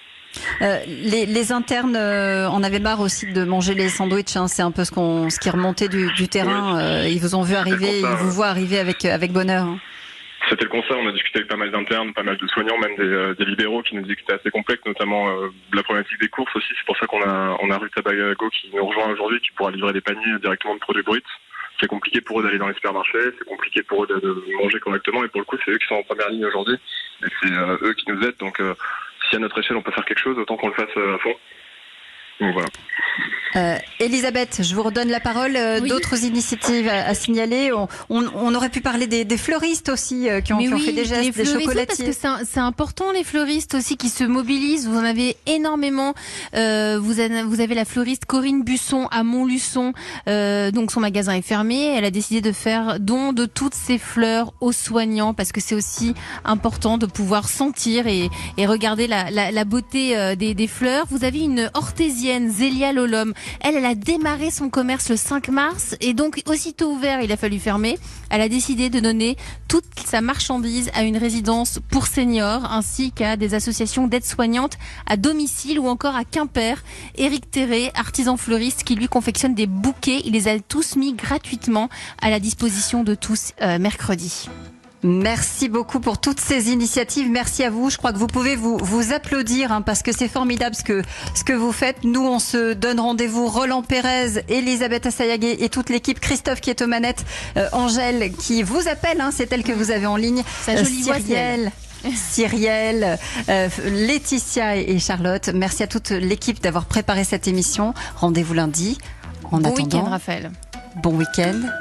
S1: Les internes en avaient marre aussi de manger les sandwichs. C'est un peu ce qui remontait du terrain. Ils vous ont vu arriver, ils vous voient arriver avec bonheur.
S20: C'était le constat, on a discuté avec pas mal d'internes, pas mal de soignants, même des libéraux qui nous disaient que c'était assez complexe, notamment la problématique des courses aussi. C'est pour ça qu'on a Rutabago qui nous rejoint aujourd'hui, qui pourra livrer des paniers directement de produits bruts. C'est compliqué pour eux d'aller dans les supermarchés, c'est compliqué pour eux de manger correctement, et pour le coup, c'est eux qui sont en première ligne aujourd'hui, et c'est eux qui nous aident. Donc, si à notre échelle on peut faire quelque chose, autant qu'on le fasse à fond. Donc voilà.
S1: Elisabeth, je vous redonne la parole. Oui. D'autres initiatives à signaler. On aurait pu parler des fleuristes aussi qui ont fait des gestes, des chocolatiers.
S6: Parce que c'est important, les fleuristes aussi qui se mobilisent. Vous en avez énormément. Vous avez la fleuriste Corinne Busson à Montluçon. Donc son magasin est fermé. Elle a décidé de faire don de toutes ses fleurs aux soignants parce que c'est aussi important de pouvoir sentir et regarder la beauté des fleurs. Vous avez une hortésienne cambodgienne Zélia Lolom. Elle a démarré son commerce le 5 mars et donc aussitôt ouvert, il a fallu fermer. Elle a décidé de donner toute sa marchandise à une résidence pour seniors ainsi qu'à des associations d'aides-soignantes à domicile ou encore à Quimper. Éric Terré, artisan fleuriste qui lui confectionne des bouquets, il les a tous mis gratuitement à la disposition de tous mercredi.
S1: Merci beaucoup pour toutes ces initiatives. Merci à vous. Je crois que vous pouvez vous applaudir parce que c'est formidable ce que vous faites. Nous, on se donne rendez-vous. Roland Pérez, Elisabeth Assayagé et toute l'équipe. Christophe qui est aux manettes. Angèle qui vous appelle. C'est elle que vous avez en ligne.
S6: Sa jolie voix,
S1: Cyrielle, Laetitia et Charlotte. Merci à toute l'équipe d'avoir préparé cette émission. Rendez-vous lundi. En
S6: bon
S1: attendant,
S6: week-end, Raphaël.
S1: Bon week-end.